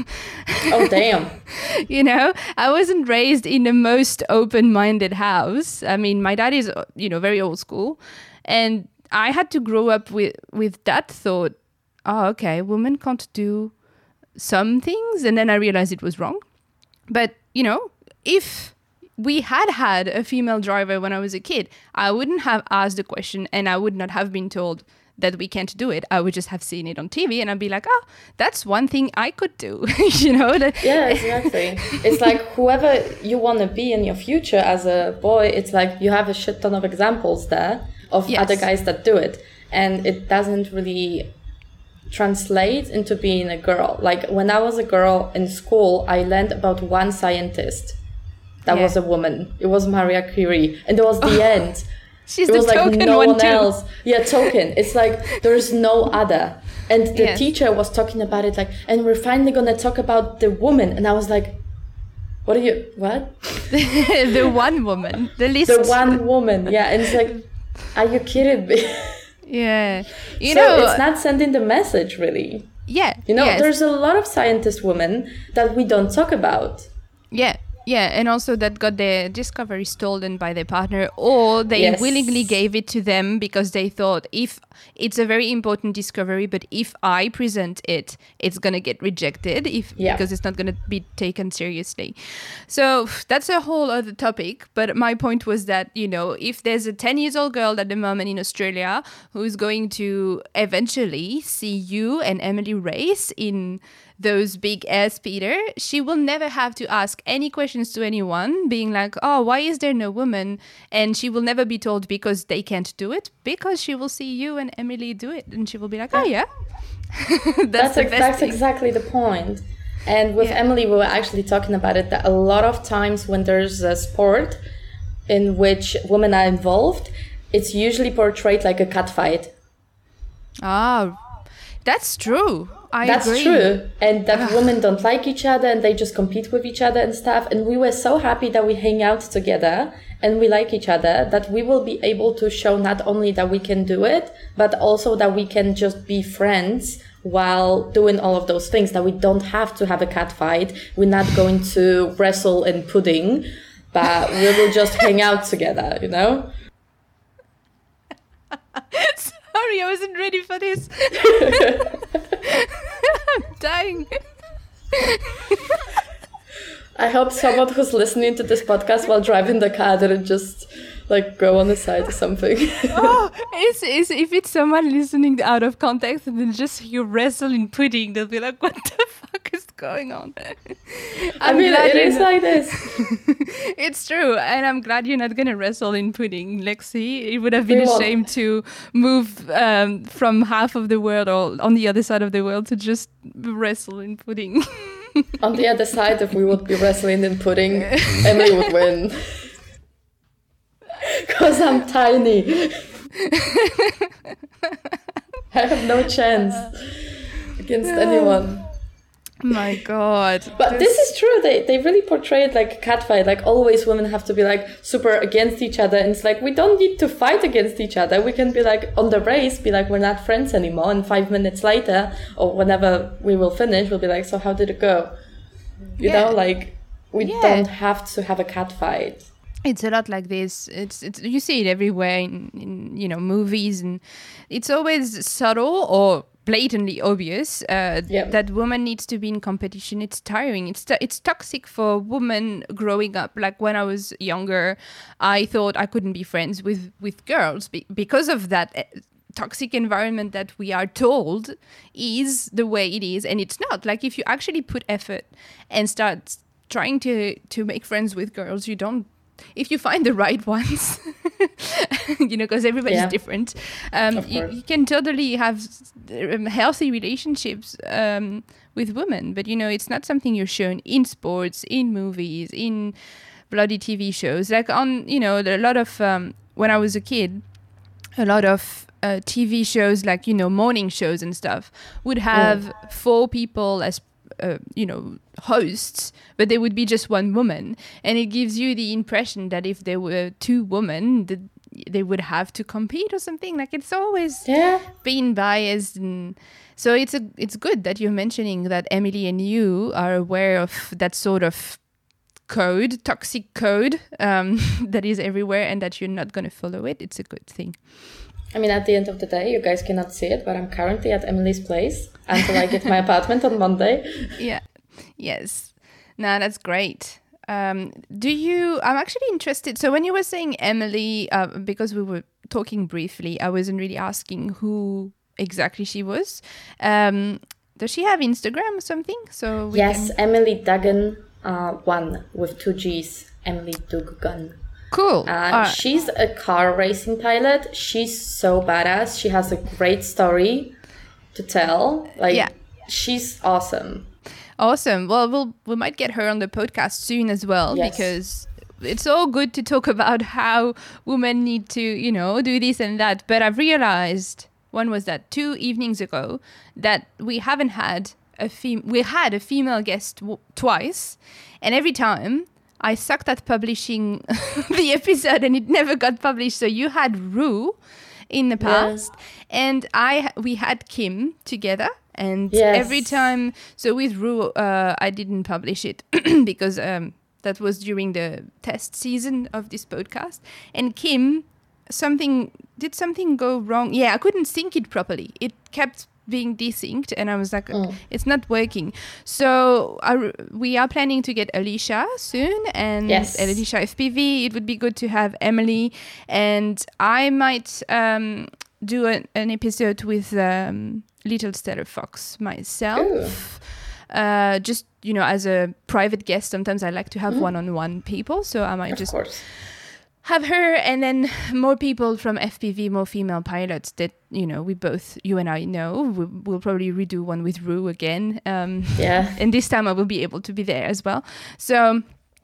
Speaker 2: Oh, damn.
Speaker 1: You know, I wasn't raised in the most open-minded house. I mean, my dad is, you know, very old school. And I had to grow up with, with that thought, oh, okay, women can't do some things. And then I realized it was wrong. But, you know, if we had had a female driver when I was a kid, I wouldn't have asked the question and I would not have been told that we can't do it. I would just have seen it on T V and I'd be like, oh, that's one thing I could do, you know? That
Speaker 2: yeah, exactly. It's like whoever you want to be in your future as a boy, it's like you have a shit ton of examples there of yes. other guys that do it. And it doesn't really translate into being a girl. Like when I was a girl in school, I learned about one scientist that yeah. was a woman. It was Maria Curie. And it was the oh, end.
Speaker 1: She's
Speaker 2: it
Speaker 1: the
Speaker 2: was like
Speaker 1: token
Speaker 2: no
Speaker 1: one,
Speaker 2: one
Speaker 1: too.
Speaker 2: else. Yeah, token. It's like there's no other. And the
Speaker 1: yes.
Speaker 2: teacher was talking about it like, and we're finally going to talk about the woman. And I was like, what are you, what?
Speaker 1: The one woman. The list.
Speaker 2: The one woman. Yeah. And it's like, are you kidding me?
Speaker 1: Yeah. You
Speaker 2: so
Speaker 1: know,
Speaker 2: it's not sending the message really.
Speaker 1: Yeah.
Speaker 2: You know,
Speaker 1: yes.
Speaker 2: there's a lot of scientist women that we don't talk about.
Speaker 1: Yeah. Yeah, and also that got their discovery stolen by their partner, or they
Speaker 2: yes.
Speaker 1: willingly gave it to them because they thought, if it's a very important discovery, but if I present it, it's going to get rejected if yeah. because it's not going to be taken seriously. So that's a whole other topic. But my point was that, you know, if there's a ten years old girl at the moment in Australia who's going to eventually see you and Emily race in those big air speeder, she will never have to ask any questions to anyone being like, oh, why is there no woman? And she will never be told because they can't do it, because she will see you and Emily do it and she will be like, oh yeah. that's
Speaker 2: that's,
Speaker 1: the
Speaker 2: ex-
Speaker 1: best
Speaker 2: that's
Speaker 1: thing.
Speaker 2: exactly the point. And with
Speaker 1: yeah.
Speaker 2: Emily, we were actually talking about it, that a lot of times when there's a sport in which women are involved, it's usually portrayed like a cat fight.
Speaker 1: Ah, that's true. I
Speaker 2: That's
Speaker 1: agree.
Speaker 2: true. And that women don't like each other and they just compete with each other and stuff. And we were so happy that we hang out together and we like each other, that we will be able to show not only that we can do it, but also that we can just be friends while doing all of those things, that we don't have to have a cat fight. We're not going to wrestle in pudding, but we will just hang out together, you know?
Speaker 1: Sorry, I wasn't ready for this. I'm dying.
Speaker 2: I hope someone who's listening to this podcast while driving the car didn't just like go on the side or something.
Speaker 1: Oh, it's, it's, if it's someone listening out of context and then just you wrestle in pudding, they'll be like, what the fuck is going on?
Speaker 2: I mean, it is like this.
Speaker 1: It's true. And I'm glad you're not going to wrestle in pudding, Lexi. It would have been
Speaker 2: We
Speaker 1: a
Speaker 2: won't.
Speaker 1: shame to move um, from half of the world or on the other side of the world to just wrestle in pudding.
Speaker 2: On the other side, if we would be wrestling in pudding, Emily would win. Because I'm tiny. I have no chance against anyone.
Speaker 1: My God.
Speaker 2: But this is true. They they really portray it like a cat fight. Like always women have to be like super against each other. And it's like, we don't need to fight against each other. We can be like on the race, be like, we're not friends anymore. And five minutes later, or whenever we will finish, we'll be like, so how did it go? You
Speaker 1: Yeah.
Speaker 2: know, like we
Speaker 1: Yeah.
Speaker 2: don't have to have a cat fight.
Speaker 1: It's a lot like this. It's it's you see it everywhere in, in you know movies, and it's always subtle or blatantly obvious uh,
Speaker 2: Yep.
Speaker 1: that woman needs to be in competition. It's tiring. It's t- it's toxic for women growing up. Like when I was younger, I thought I couldn't be friends with with girls be- because of that uh, toxic environment that we are told is the way it is, and it's not. Like if you actually put effort and start trying to to make friends with girls, you don't. If you find the right ones, you know, because everybody's
Speaker 2: Yeah.
Speaker 1: different, um,
Speaker 2: Of
Speaker 1: you,
Speaker 2: course.
Speaker 1: you can totally have um, healthy relationships um, with women. But, you know, it's not something you're shown in sports, in movies, in bloody T V shows. Like on, you know, a lot of, um, when I was a kid, a lot of uh, T V shows, like, you know, morning shows and stuff, would have mm. four people as, uh, you know, hosts, but there would be just one woman. And it gives you the impression that if there were two women, the, they would have to compete or something. Like, it's always
Speaker 2: yeah.
Speaker 1: been biased. And so it's a, it's good that you're mentioning that Emily and you are aware of that sort of code, toxic code um, that is everywhere, and that you're not going to follow it. It's a good thing.
Speaker 2: I mean, at the end of the day, you guys cannot see it, but I'm currently at Emily's place until I get my apartment on Monday.
Speaker 1: Yeah. Yes. No, that's great. Um, do you, I'm actually interested. So when you were saying Emily, uh, because we were talking briefly, I wasn't really asking who exactly she was. Um, does she have Instagram or something? So we
Speaker 2: Yes,
Speaker 1: can...
Speaker 2: Emily Duggan, uh, one with two G's, Emily Duggan.
Speaker 1: Cool.
Speaker 2: Uh,
Speaker 1: uh,
Speaker 2: she's a car racing pilot. She's so badass. She has a great story to tell. Like,
Speaker 1: yeah.
Speaker 2: she's awesome.
Speaker 1: Awesome. Well, we'll we might get her on the podcast soon as well,
Speaker 2: yes.
Speaker 1: because it's all good to talk about how women need to, you know, do this and that. But I've realized, when was that? Two evenings ago, that we haven't had a fem- we had a female guest w- twice, and every time I sucked at publishing the episode and it never got published. So you had Rue in the past, yeah. and I we had Kim together. And
Speaker 2: yes.
Speaker 1: every time, so with Rue, uh, I didn't publish it because um, that was during the test season of this podcast. And Kim, something did something go wrong? Yeah, I couldn't sync it properly. It kept being desynced, and I was like, mm. it's not working. So I, we are planning to get Alicia soon, and
Speaker 2: yes.
Speaker 1: Alicia F P V. It would be good to have Emily, and I might um, do a, an episode with. Um, Little Stellar Fox myself, uh, just, you know, as a private guest. Sometimes I like to have mm-hmm. one-on-one people, so I might
Speaker 2: of
Speaker 1: just
Speaker 2: course.
Speaker 1: have her, and then more people from F P V, more female pilots that, you know, we both, you and I know. We'll, we'll probably redo one with Rue again. Um,
Speaker 2: yeah.
Speaker 1: And this time I will be able to be there as well. So,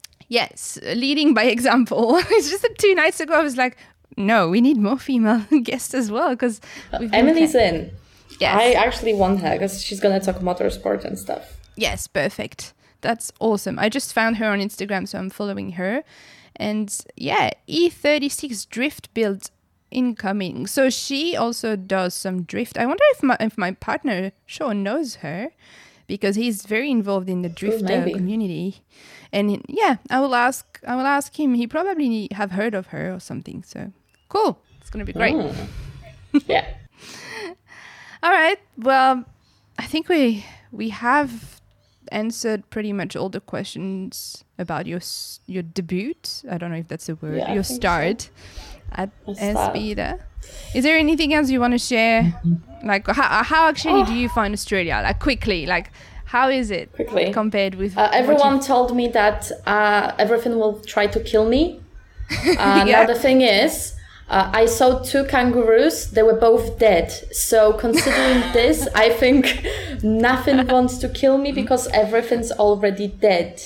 Speaker 1: yes, leading by example. It's just that two nights ago I was like, no, we need more female guests as well, because
Speaker 2: uh, Emily's playing. in.
Speaker 1: Yes.
Speaker 2: I actually want her because she's going to talk motorsport and stuff.
Speaker 1: Yes, perfect. That's awesome. I just found her on Instagram, so I'm following her. And yeah, E thirty-six drift build incoming. So she also does some drift. I wonder if my, if my partner, Sean, knows her, because he's very involved in the drift uh, community. And he, yeah, I will ask I will ask him. He probably have heard of her or something. So cool. It's going to be great.
Speaker 2: Mm. Yeah.
Speaker 1: All right. Well, I think we we have answered pretty much all the questions about your your debut. I don't know if that's a word.
Speaker 2: Yeah,
Speaker 1: your start so. at
Speaker 2: start.
Speaker 1: Aspida. Is there anything else you want to share? Mm-hmm. Like how how actually oh. do you find Australia? Like quickly, like how is it
Speaker 2: quickly
Speaker 1: compared with?
Speaker 2: Uh, everyone told me that uh, everything will try to kill me. Uh,
Speaker 1: yeah.
Speaker 2: Now the thing is. Uh, I saw two kangaroos. They were both dead. So considering this, I think nothing wants to kill me because everything's already dead.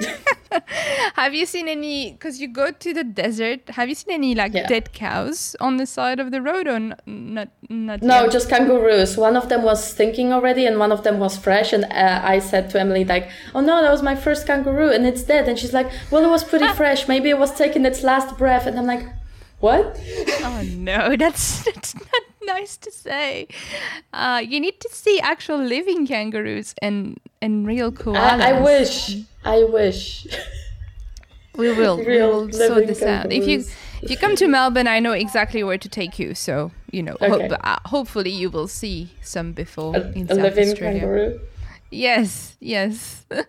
Speaker 1: Have you seen any, because you go to the desert, have you seen any like
Speaker 2: yeah.
Speaker 1: dead cows on the side of the road or not? not, not
Speaker 2: no,
Speaker 1: yet?
Speaker 2: Just kangaroos. One of them was stinking already and one of them was fresh. And uh, I said to Emily, like, oh no, that was my first kangaroo and it's dead. And she's like, well, it was pretty fresh. Maybe it was taking its last breath. And I'm like, what?
Speaker 1: Oh no, that's that's not nice to say. Uh, you need to see actual living kangaroos and and real koalas.
Speaker 2: I, I wish. I wish.
Speaker 1: We will. we will sort this out. If you if you come to Melbourne, I know exactly where to take you. So you know,
Speaker 2: okay.
Speaker 1: ho- uh, hopefully you will see some before
Speaker 2: a,
Speaker 1: in
Speaker 2: a
Speaker 1: South
Speaker 2: living
Speaker 1: Australia.
Speaker 2: Kangaroo.
Speaker 1: Yes, yes. uh,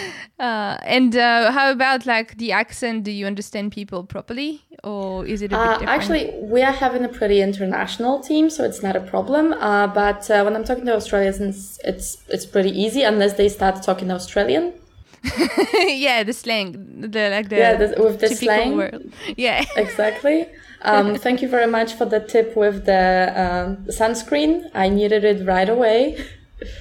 Speaker 1: and uh, how about like the accent? Do you understand people properly, or is it a bit
Speaker 2: uh,
Speaker 1: different?
Speaker 2: Actually, we are having a pretty international team, so it's not a problem. Uh, but uh, when I'm talking to Australians, it's it's pretty easy unless they start talking Australian.
Speaker 1: Yeah, the slang, the like the
Speaker 2: yeah, the, with the slang.
Speaker 1: World. Yeah,
Speaker 2: exactly. Um, thank you very much for the tip with the um, sunscreen. I needed it right away.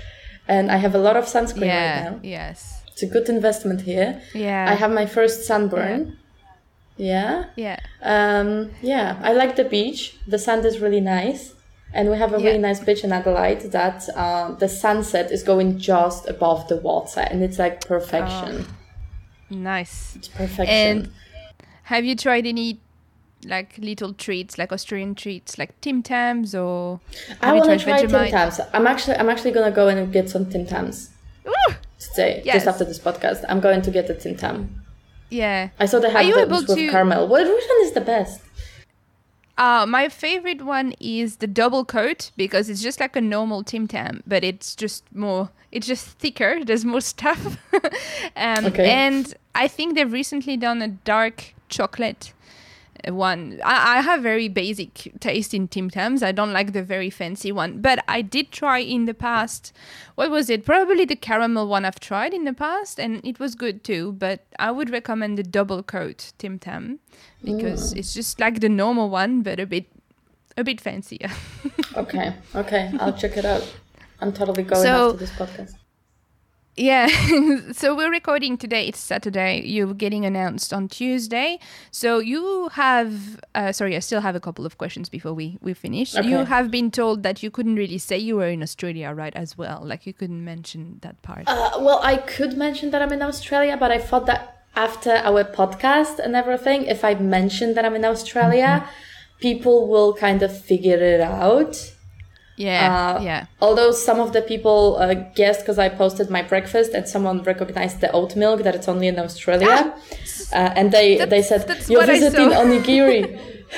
Speaker 2: and I have a lot of sunscreen
Speaker 1: yeah,
Speaker 2: right now.
Speaker 1: Yes.
Speaker 2: It's a good investment here.
Speaker 1: Yeah.
Speaker 2: I have my first sunburn. Yeah.
Speaker 1: Yeah.
Speaker 2: Um, yeah. I like the beach. The sand is really nice. And we have a
Speaker 1: yeah.
Speaker 2: really nice beach in Adelaide that uh, the sunset is going just above the water. And it's like perfection.
Speaker 1: Oh, nice.
Speaker 2: It's perfection.
Speaker 1: And have you tried any like little treats, like Australian treats, like Tim Tams, or
Speaker 2: I want to try Tim Tams. I'm actually, I'm actually going to go and get some Tim Tams.
Speaker 1: Ooh!
Speaker 2: Today, yes. Just after this podcast, I'm going to get a Tim Tam.
Speaker 1: Yeah.
Speaker 2: I saw they have those with to... caramel. What, which one is the best?
Speaker 1: Uh, my favorite one is the double coat because it's just like a normal Tim Tam, but it's just more, it's just thicker. There's more stuff. um, okay. And I think they've recently done a dark chocolate one. I, I have very basic taste in Tim Tams. I don't like the very fancy one, but I did try in the past. What was it? Probably the caramel one I've tried in the past, and it was good too. But I would recommend the double coat Tim Tam because mm. it's just like the normal one, but a bit, a bit fancier.
Speaker 2: okay, okay, I'll check it out. I'm totally going so, after this podcast.
Speaker 1: Yeah, so we're recording today. It's Saturday. You're getting announced on Tuesday. So you have, uh, sorry, I still have a couple of questions before we, we finish. Okay. You have been told that you couldn't really say you were in Australia, right, as well? Like you couldn't mention that part.
Speaker 2: Uh, well, I could mention that I'm in Australia, but I thought that after our podcast and everything, if I mention that I'm in Australia, mm-hmm. people will kind of figure it out.
Speaker 1: Yeah, uh,
Speaker 2: yeah. Although some of the people uh, guessed because I posted my breakfast and someone recognized the oat milk that it's only in Australia, ah, uh, and they
Speaker 1: that's,
Speaker 2: they said you're visiting onigiri.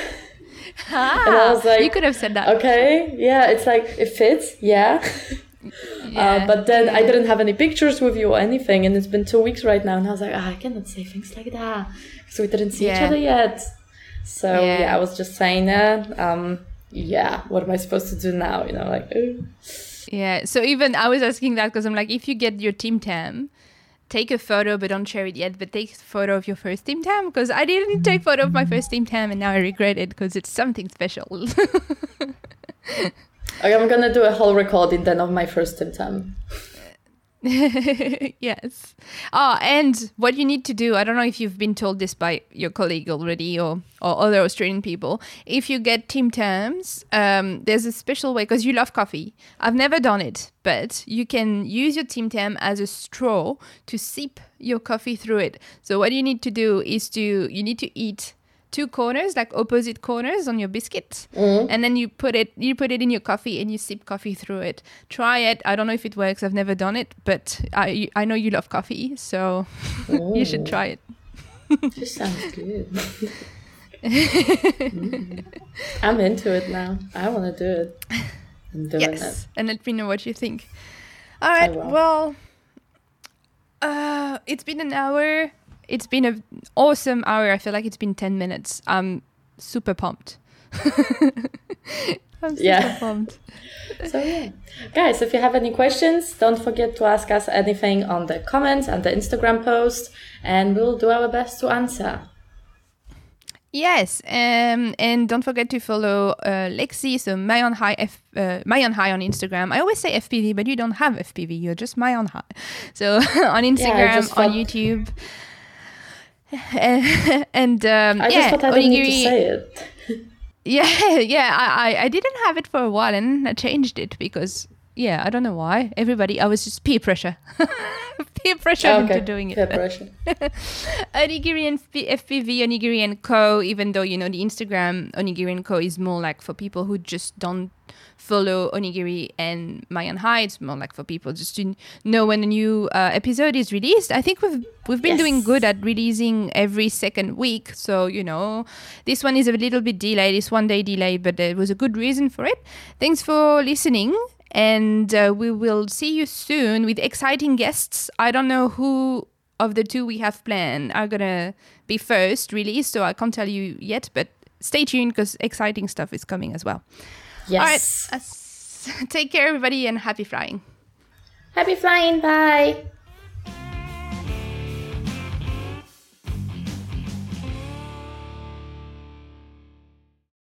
Speaker 1: ah,
Speaker 2: and I was like,
Speaker 1: you could have said that.
Speaker 2: Okay, yeah, it's like it fits, yeah. yeah uh, but then yeah. I didn't have any pictures with you or anything, and it's been two weeks right now, and I was like, oh, I cannot say things like that because we didn't see yeah. each other yet. So yeah. yeah, I was just saying that. Um, Yeah, what am I supposed to do now? You know, like, ooh.
Speaker 1: Yeah, so even I was asking that because I'm like, if you get your Tim Tam, take a photo, but don't share it yet, but take a photo of your first Tim Tam because I didn't take a photo of my first Tim Tam and now I regret it because it's something special.
Speaker 2: Okay, I'm going to do a whole recording then of my first Tim Tam.
Speaker 1: Yes. Oh, and what you need to do, I don't know if you've been told this by your colleague already or, or other Australian people. If you get Tim Tams, um, there's a special way because you love coffee. I've never done it, but you can use your Tim Tam as a straw to sip your coffee through it. So what you need to do is to, you need to eat two corners, like opposite corners on your biscuit, mm-hmm. and then you put it you put it in your coffee and you sip coffee through it. Try it. I don't know if it works. I've never done it, but I I know you love coffee, so you should try it.
Speaker 2: This sounds good. mm. I'm into it now. I want to do it. I'm doing
Speaker 1: yes,
Speaker 2: it.
Speaker 1: And let me know what you think. All right. Well, uh, it's been an hour. It's been an awesome hour. I feel like it's been ten minutes. I'm super pumped. I'm super
Speaker 2: yeah.
Speaker 1: pumped.
Speaker 2: So yeah. Guys, if you have any questions, don't forget to ask us anything on the comments and the Instagram post, and we'll do our best to answer.
Speaker 1: Yes, um, and don't forget to follow uh, Lexi, so My on High, F, uh, My on High on Instagram. I always say F P V, but you don't have F P V. You're just My on High. So on Instagram, yeah, on YouTube. and um,
Speaker 2: I
Speaker 1: yeah,
Speaker 2: just thought I didn't need to say it.
Speaker 1: yeah, yeah, I, I didn't have it for a while, and I changed it because yeah, I don't know why. Everybody, I was just peer pressure, peer pressure oh, okay. into doing it.
Speaker 2: Peer pressure.
Speaker 1: Onigiri and F P V, Onigiri and Co. Even though you know the Instagram Onigiri and Co. is more like for people who just don't follow Onigiri and My on High. It's more like for people just to know when a new uh, episode is released. I think we've we've been yes. doing good at releasing every second week. So, you know, this one is a little bit delayed. It's one day delay, but there was a good reason for it. Thanks for listening. And uh, we will see you soon with exciting guests. I don't know who of the two we have planned are going to be first released, so I can't tell you yet. But stay tuned because exciting stuff is coming as well.
Speaker 2: Yes.
Speaker 1: All right. Uh, take care, everybody, and happy flying.
Speaker 2: Happy flying. Bye.